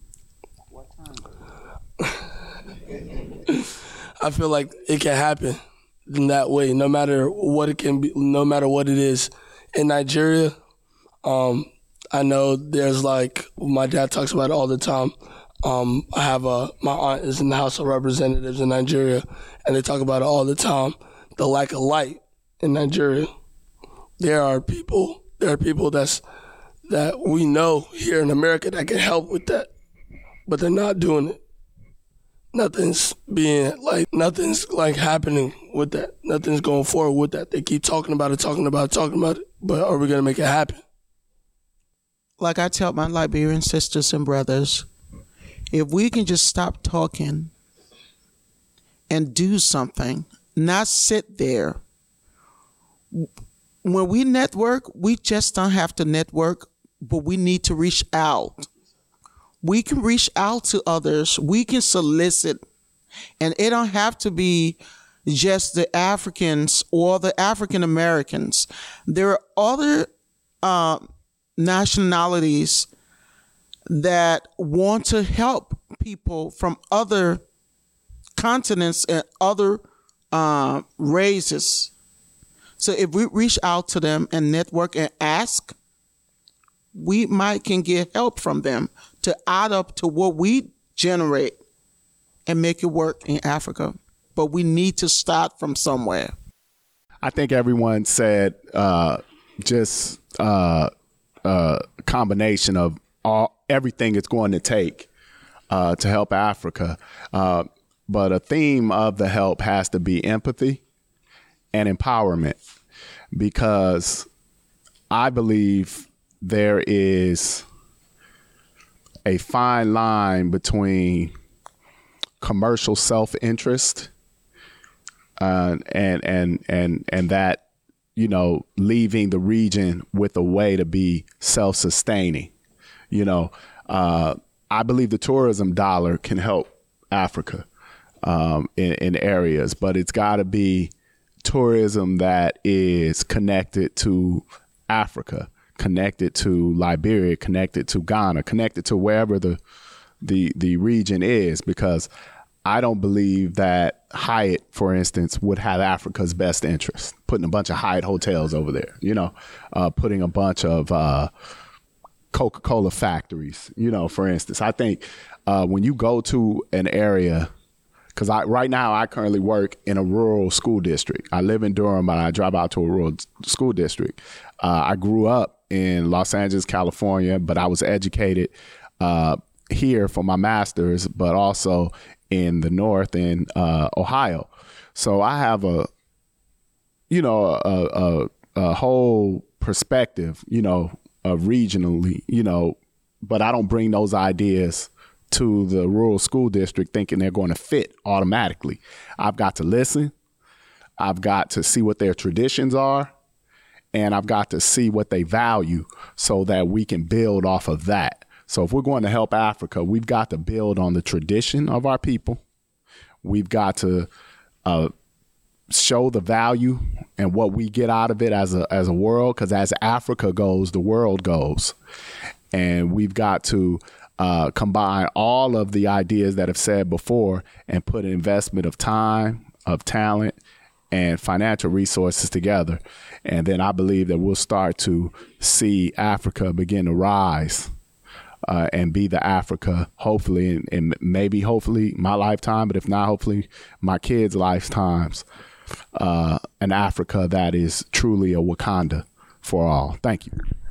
I feel like it can happen in that way, no matter what it can be, no matter what it is. In Nigeria, I know there's like, my dad talks about it all the time. I have my aunt is in the House of Representatives in Nigeria, and they talk about it all the time, the lack of light in Nigeria. There are people that we know here in America that can help with that, but they're not doing it. nothing's like happening with that. Nothing's going forward with that. They keep talking about it, but are we going to make it happen? Like I tell my Liberian sisters and brothers, if we can just stop talking and do something, not sit there. When we network, we just don't have to network, but we need to reach out. We can reach out to others. We can solicit. And it don't have to be just the Africans or the African Americans. There are other nationalities that want to help people from other continents and other races. So if we reach out to them and network and ask, we might can get help from them to add up to what we generate and make it work in Africa. But we need to start from somewhere. I think everyone said just a combination of everything it's going to take to help Africa. But a theme of the help has to be empathy and empowerment, because I believe there is a fine line between commercial self-interest and that, you know, leaving the region with a way to be self-sustaining. You know, I believe the tourism dollar can help Africa in areas, but it's got to be tourism that is connected to Africa, connected to Liberia, connected to Ghana, connected to wherever the region is, because I don't believe that Hyatt, for instance, would have Africa's best interest, putting a bunch of Hyatt hotels over there, you know, putting a bunch of Coca-Cola factories, you know, for instance. I think when you go to an area, because right now I currently work in a rural school district. I live in Durham, but I drive out to a rural school district. I grew up in Los Angeles, California, but I was educated here for my master's, but also in the North in Ohio. So I have a whole perspective, you know, regionally, you know, but I don't bring those ideas to the rural school district thinking they're going to fit automatically. I've got to listen. I've got to see what their traditions are, and I've got to see what they value so that we can build off of that. So if we're going to help Africa, we've got to build on the tradition of our people. We've got to show the value and what we get out of it as a world, because as Africa goes, the world goes. And we've got to combine all of the ideas that I've said before and put an investment of time, of talent, and financial resources together. And then I believe that we'll start to see Africa begin to rise and be the Africa, hopefully, and maybe hopefully my lifetime, but if not, hopefully my kids' lifetimes, an Africa that is truly a Wakanda for all. Thank you.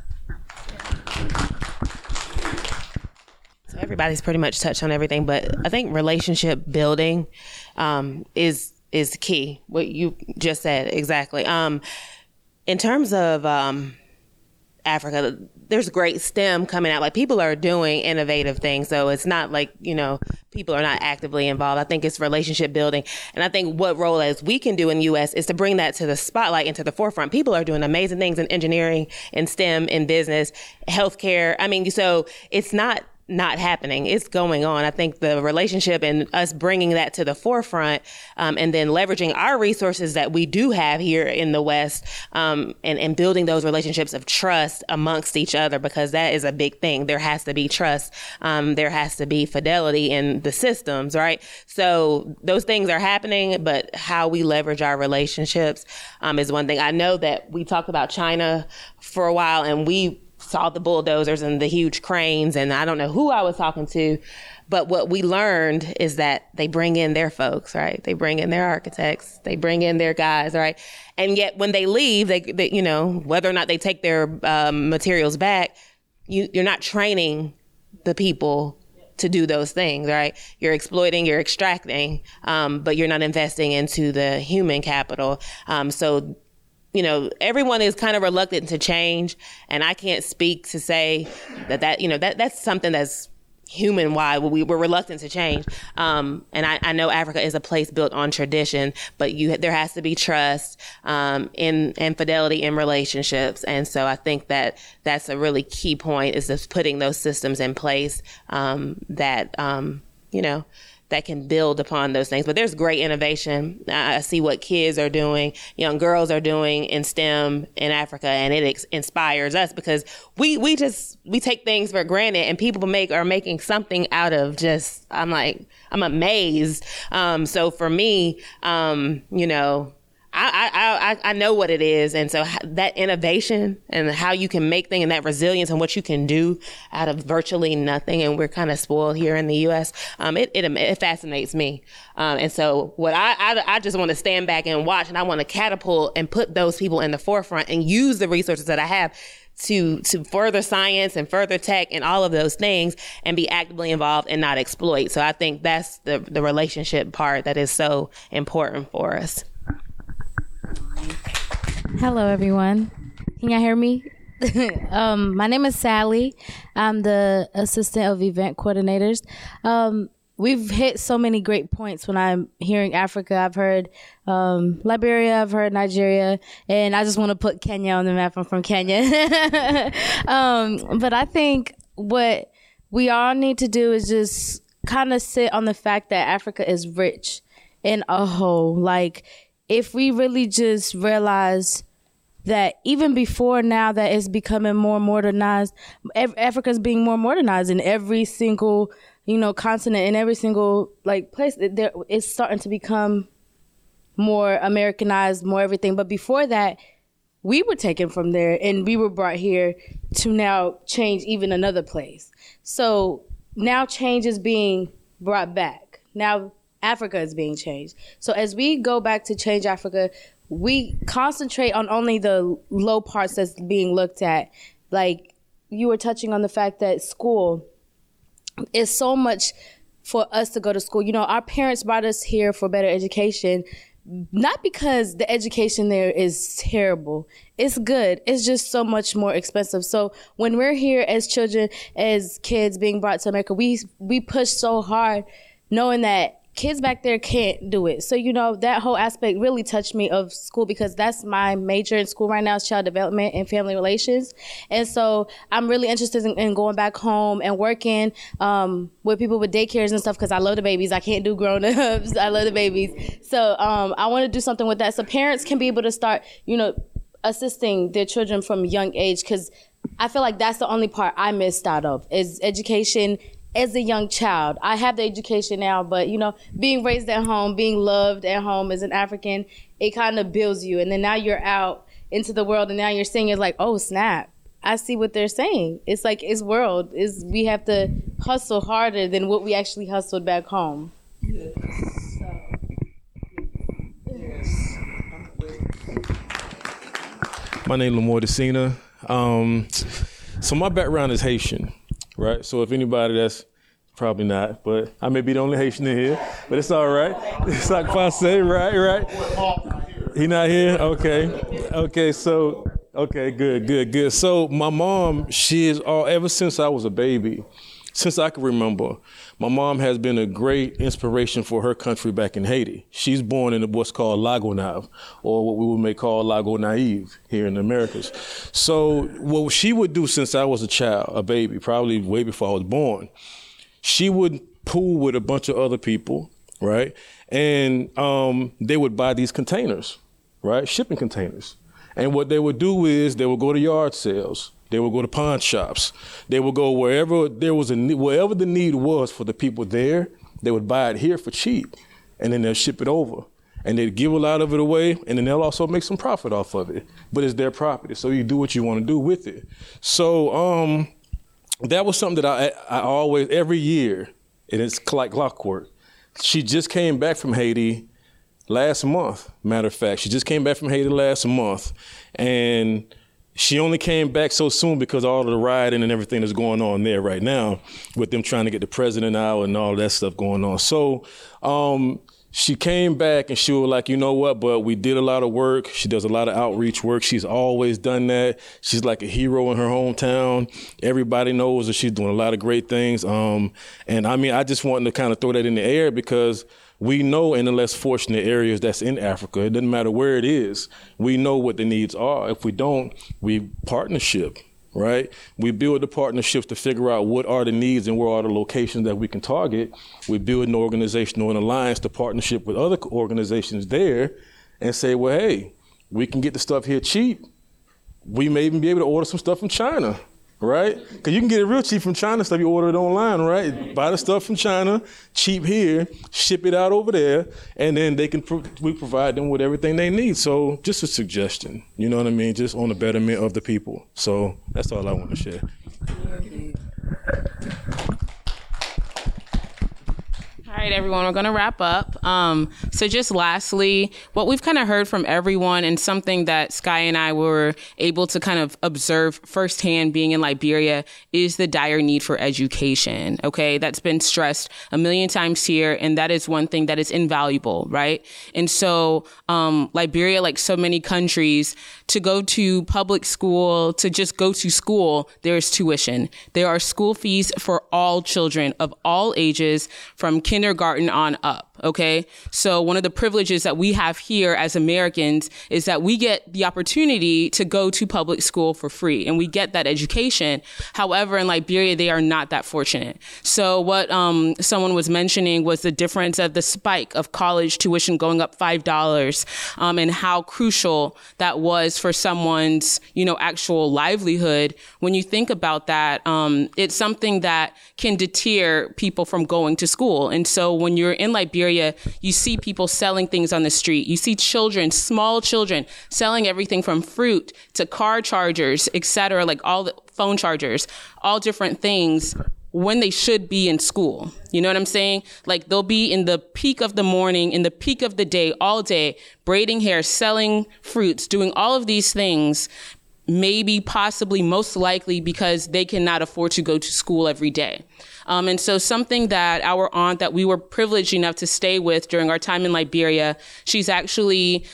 So everybody's pretty much touched on everything, but I think relationship building is key. What you just said, exactly. In terms of Africa, there's great STEM coming out. Like, people are doing innovative things. So it's not like, you know, people are not actively involved. I think it's relationship building. And I think what role as we can do in the U.S. is to bring that to the spotlight and to the forefront. People are doing amazing things in engineering, in STEM, in business, healthcare. I mean, so it's not happening. It's going on. I think the relationship and us bringing that to the forefront, and then leveraging our resources that we do have here in the West, and building those relationships of trust amongst each other, because that is a big thing. There has to be trust. There has to be fidelity in the systems, right? So those things are happening, but how we leverage our relationships is one thing. I know that we talked about China for a while, and we saw the bulldozers and the huge cranes, and I don't know who I was talking to, but what we learned is that they bring in their folks, right? They bring in their architects, they bring in their guys, right? And yet when they leave, they you know, whether or not they take their materials back, you're not training the people to do those things, right? You're exploiting, you're extracting, but you're not investing into the human capital. So, you know, everyone is kind of reluctant to change, and I can't speak to say that's something that's human-wide. We're reluctant to change, and I know Africa is a place built on tradition, but there has to be trust and fidelity in relationships, and so I think that's a really key point, is just putting those systems in place that can build upon those things. But there's great innovation. I see what kids are doing, young girls are doing in STEM in Africa, and it inspires us, because we take things for granted, and people are making something out of just, I'm amazed. So for me, I know what it is. And so that innovation and how you can make things, and that resilience and what you can do out of virtually nothing. And we're kind of spoiled here in the U.S. It fascinates me. And so what I just want to stand back and watch, and I want to catapult and put those people in the forefront and use the resources that I have to further science and further tech and all of those things, and be actively involved and not exploit. So I think that's the relationship part that is so important for us. Hello, everyone. Can y'all hear me? My name is Sally. I'm the assistant of event coordinators. We've hit so many great points when I'm hearing Africa. I've heard Liberia, I've heard Nigeria, and I just want to put Kenya on the map. I'm from Kenya. But I think what we all need to do is just kind of sit on the fact that Africa is rich in a whole. Like, if we really just realize that even before now that it's becoming more modernized, Africa's being more modernized in every single, continent, in every single place. It's starting to become more Americanized, more everything. But before that, we were taken from there and we were brought here to now change even another place. So now change is being brought back. Now Africa is being changed. So as we go back to change Africa, we concentrate on only the low parts that's being looked at. Like you were touching on the fact that school is so much for us to go to school. Our parents brought us here for better education, not because the education there is terrible. It's good. It's just so much more expensive. So when we're here as children, as kids being brought to America, we push so hard knowing that kids back there can't do it. So, that whole aspect really touched me of school, because that's my major in school right now is child development and family relations. And so I'm really interested in going back home and working with people with daycares and stuff, because I love the babies. I can't do grown-ups. I love the babies. So I want to do something with that so parents can be able to start, assisting their children from a young age, because I feel like that's the only part I missed out of is education. As a young child, I have the education now, but being raised at home, being loved at home as an African, it kind of builds you. And then now you're out into the world, and now you're seeing it's like, oh snap, I see what they're saying. It's like we have to hustle harder than what we actually hustled back home. Yes. My name is Lamore Decina. So my background is Haitian. Right, so if anybody, that's probably not, but I may be the only Haitian in here, but it's all right. It's like Passe, right. He not here? Okay, so, good. So my mom, she is ever since I was a baby, since I can remember, my mom has been a great inspiration for her country back in Haiti. She's born in what's called Lagonave, or what we may call Lago Naive here in the Americas. So what she would do since I was a baby, probably way before I was born, she would pool with a bunch of other people, right? And they would buy these containers, right? Shipping containers. And what they would do is they would go to yard sales. They would go to pawn shops. They would go wherever there was wherever the need was for the people there. They would buy it here for cheap, and then they'll ship it over, and they'd give a lot of it away, and then they'll also make some profit off of it. But it's their property, so you do what you want to do with it. So that was something that I always, every year, and it's like clockwork. She just came back from Haiti last month. Matter of fact, she just came back from Haiti last month, and she only came back so soon because of all of the rioting and everything that's going on there right now with them trying to get the president out and all that stuff going on. So she came back and she was like, you know what, but we did a lot of work. She does a lot of outreach work. She's always done that. She's like a hero in her hometown. Everybody knows that she's doing a lot of great things. And I mean, I just wanted to kind of throw that in the air because we know in the less fortunate areas that's in Africa, it doesn't matter where it is, we know what the needs are. If we don't, we partnership, right? We build the partnerships to figure out what are the needs and where are the locations that we can target. We build an organization or an alliance to partnership with other organizations there and say, well, hey, we can get the stuff here cheap. We may even be able to order some stuff from China. Right? Because you can get it real cheap from China stuff. You order it online, right? Buy the stuff from China, cheap here, ship it out over there, and then we provide them with everything they need. So just a suggestion, you know what I mean? Just on the betterment of the people. So that's all I want to share. All right, everyone, we're going to wrap up. So just lastly, what we've kind of heard from everyone and something that Sky and I were able to kind of observe firsthand being in Liberia is the dire need for education. Okay, that's been stressed a million times here. And that is one thing that is invaluable, right? And so Liberia, like so many countries, to go to public school, to just go to school, there is tuition. There are school fees for all children of all ages from kindergarten on up. Okay. So one of the privileges that we have here as Americans is that we get the opportunity to go to public school for free and we get that education. However, in Liberia, they are not that fortunate. So what someone was mentioning was the difference of the spike of college tuition going up $5 and how crucial that was for someone's, actual livelihood. When you think about that, it's something that can deter people from going to school. And so when you're in Liberia, you see people selling things on the street. You see children, small children, selling everything from fruit to car chargers, et cetera, like all the phone chargers, all different things when they should be in school. You know what I'm saying? Like they'll be in the peak of the morning, in the peak of the day, all day, braiding hair, selling fruits, doing all of these things, maybe, possibly, most likely because they cannot afford to go to school every day. And so something that our aunt that we were privileged enough to stay with during our time in Liberia, she's actually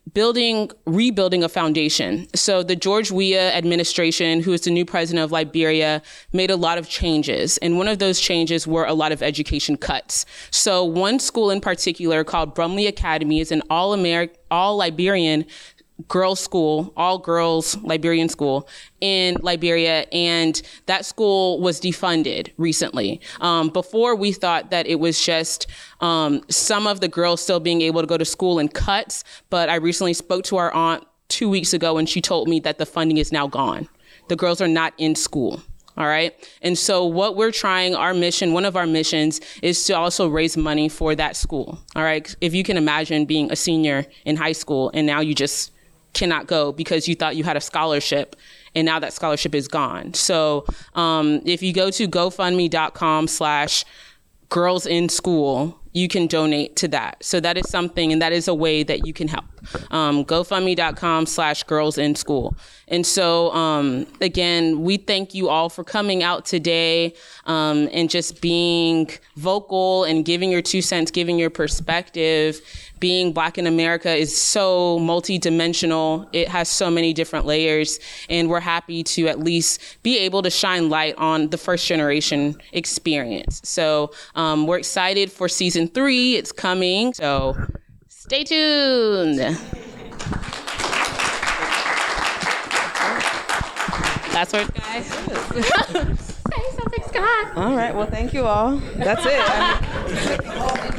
rebuilding a foundation. So the George Weah administration, who is the new president of Liberia, made a lot of changes. And one of those changes were a lot of education cuts. So one school in particular called Brumley Academy is an all Liberian girls' school, all girls Liberian school in Liberia, and that school was defunded recently. Before we thought that it was just some of the girls still being able to go to school in cuts, but I recently spoke to our aunt 2 weeks ago and she told me that the funding is now gone. The girls are not in school. All right. And so what we're trying, one of our missions is to also raise money for that school. All right. If you can imagine being a senior in high school and now you just cannot go because you thought you had a scholarship and now that scholarship is gone. So if you go to GoFundMe.com/girlsinschool, you can donate to that. So that is something, and that is a way that you can help. GoFundMe.com/girlsinschool. And so, again, we thank you all for coming out today and just being vocal and giving your 2 cents, giving your perspective. Being Black in America is so multidimensional. It has so many different layers, and we're happy to at least be able to shine light on the first generation experience. So we're excited for season 3. It's coming. So stay tuned. Last word, guys. Say something, Scott. All right. Well, thank you all. That's it.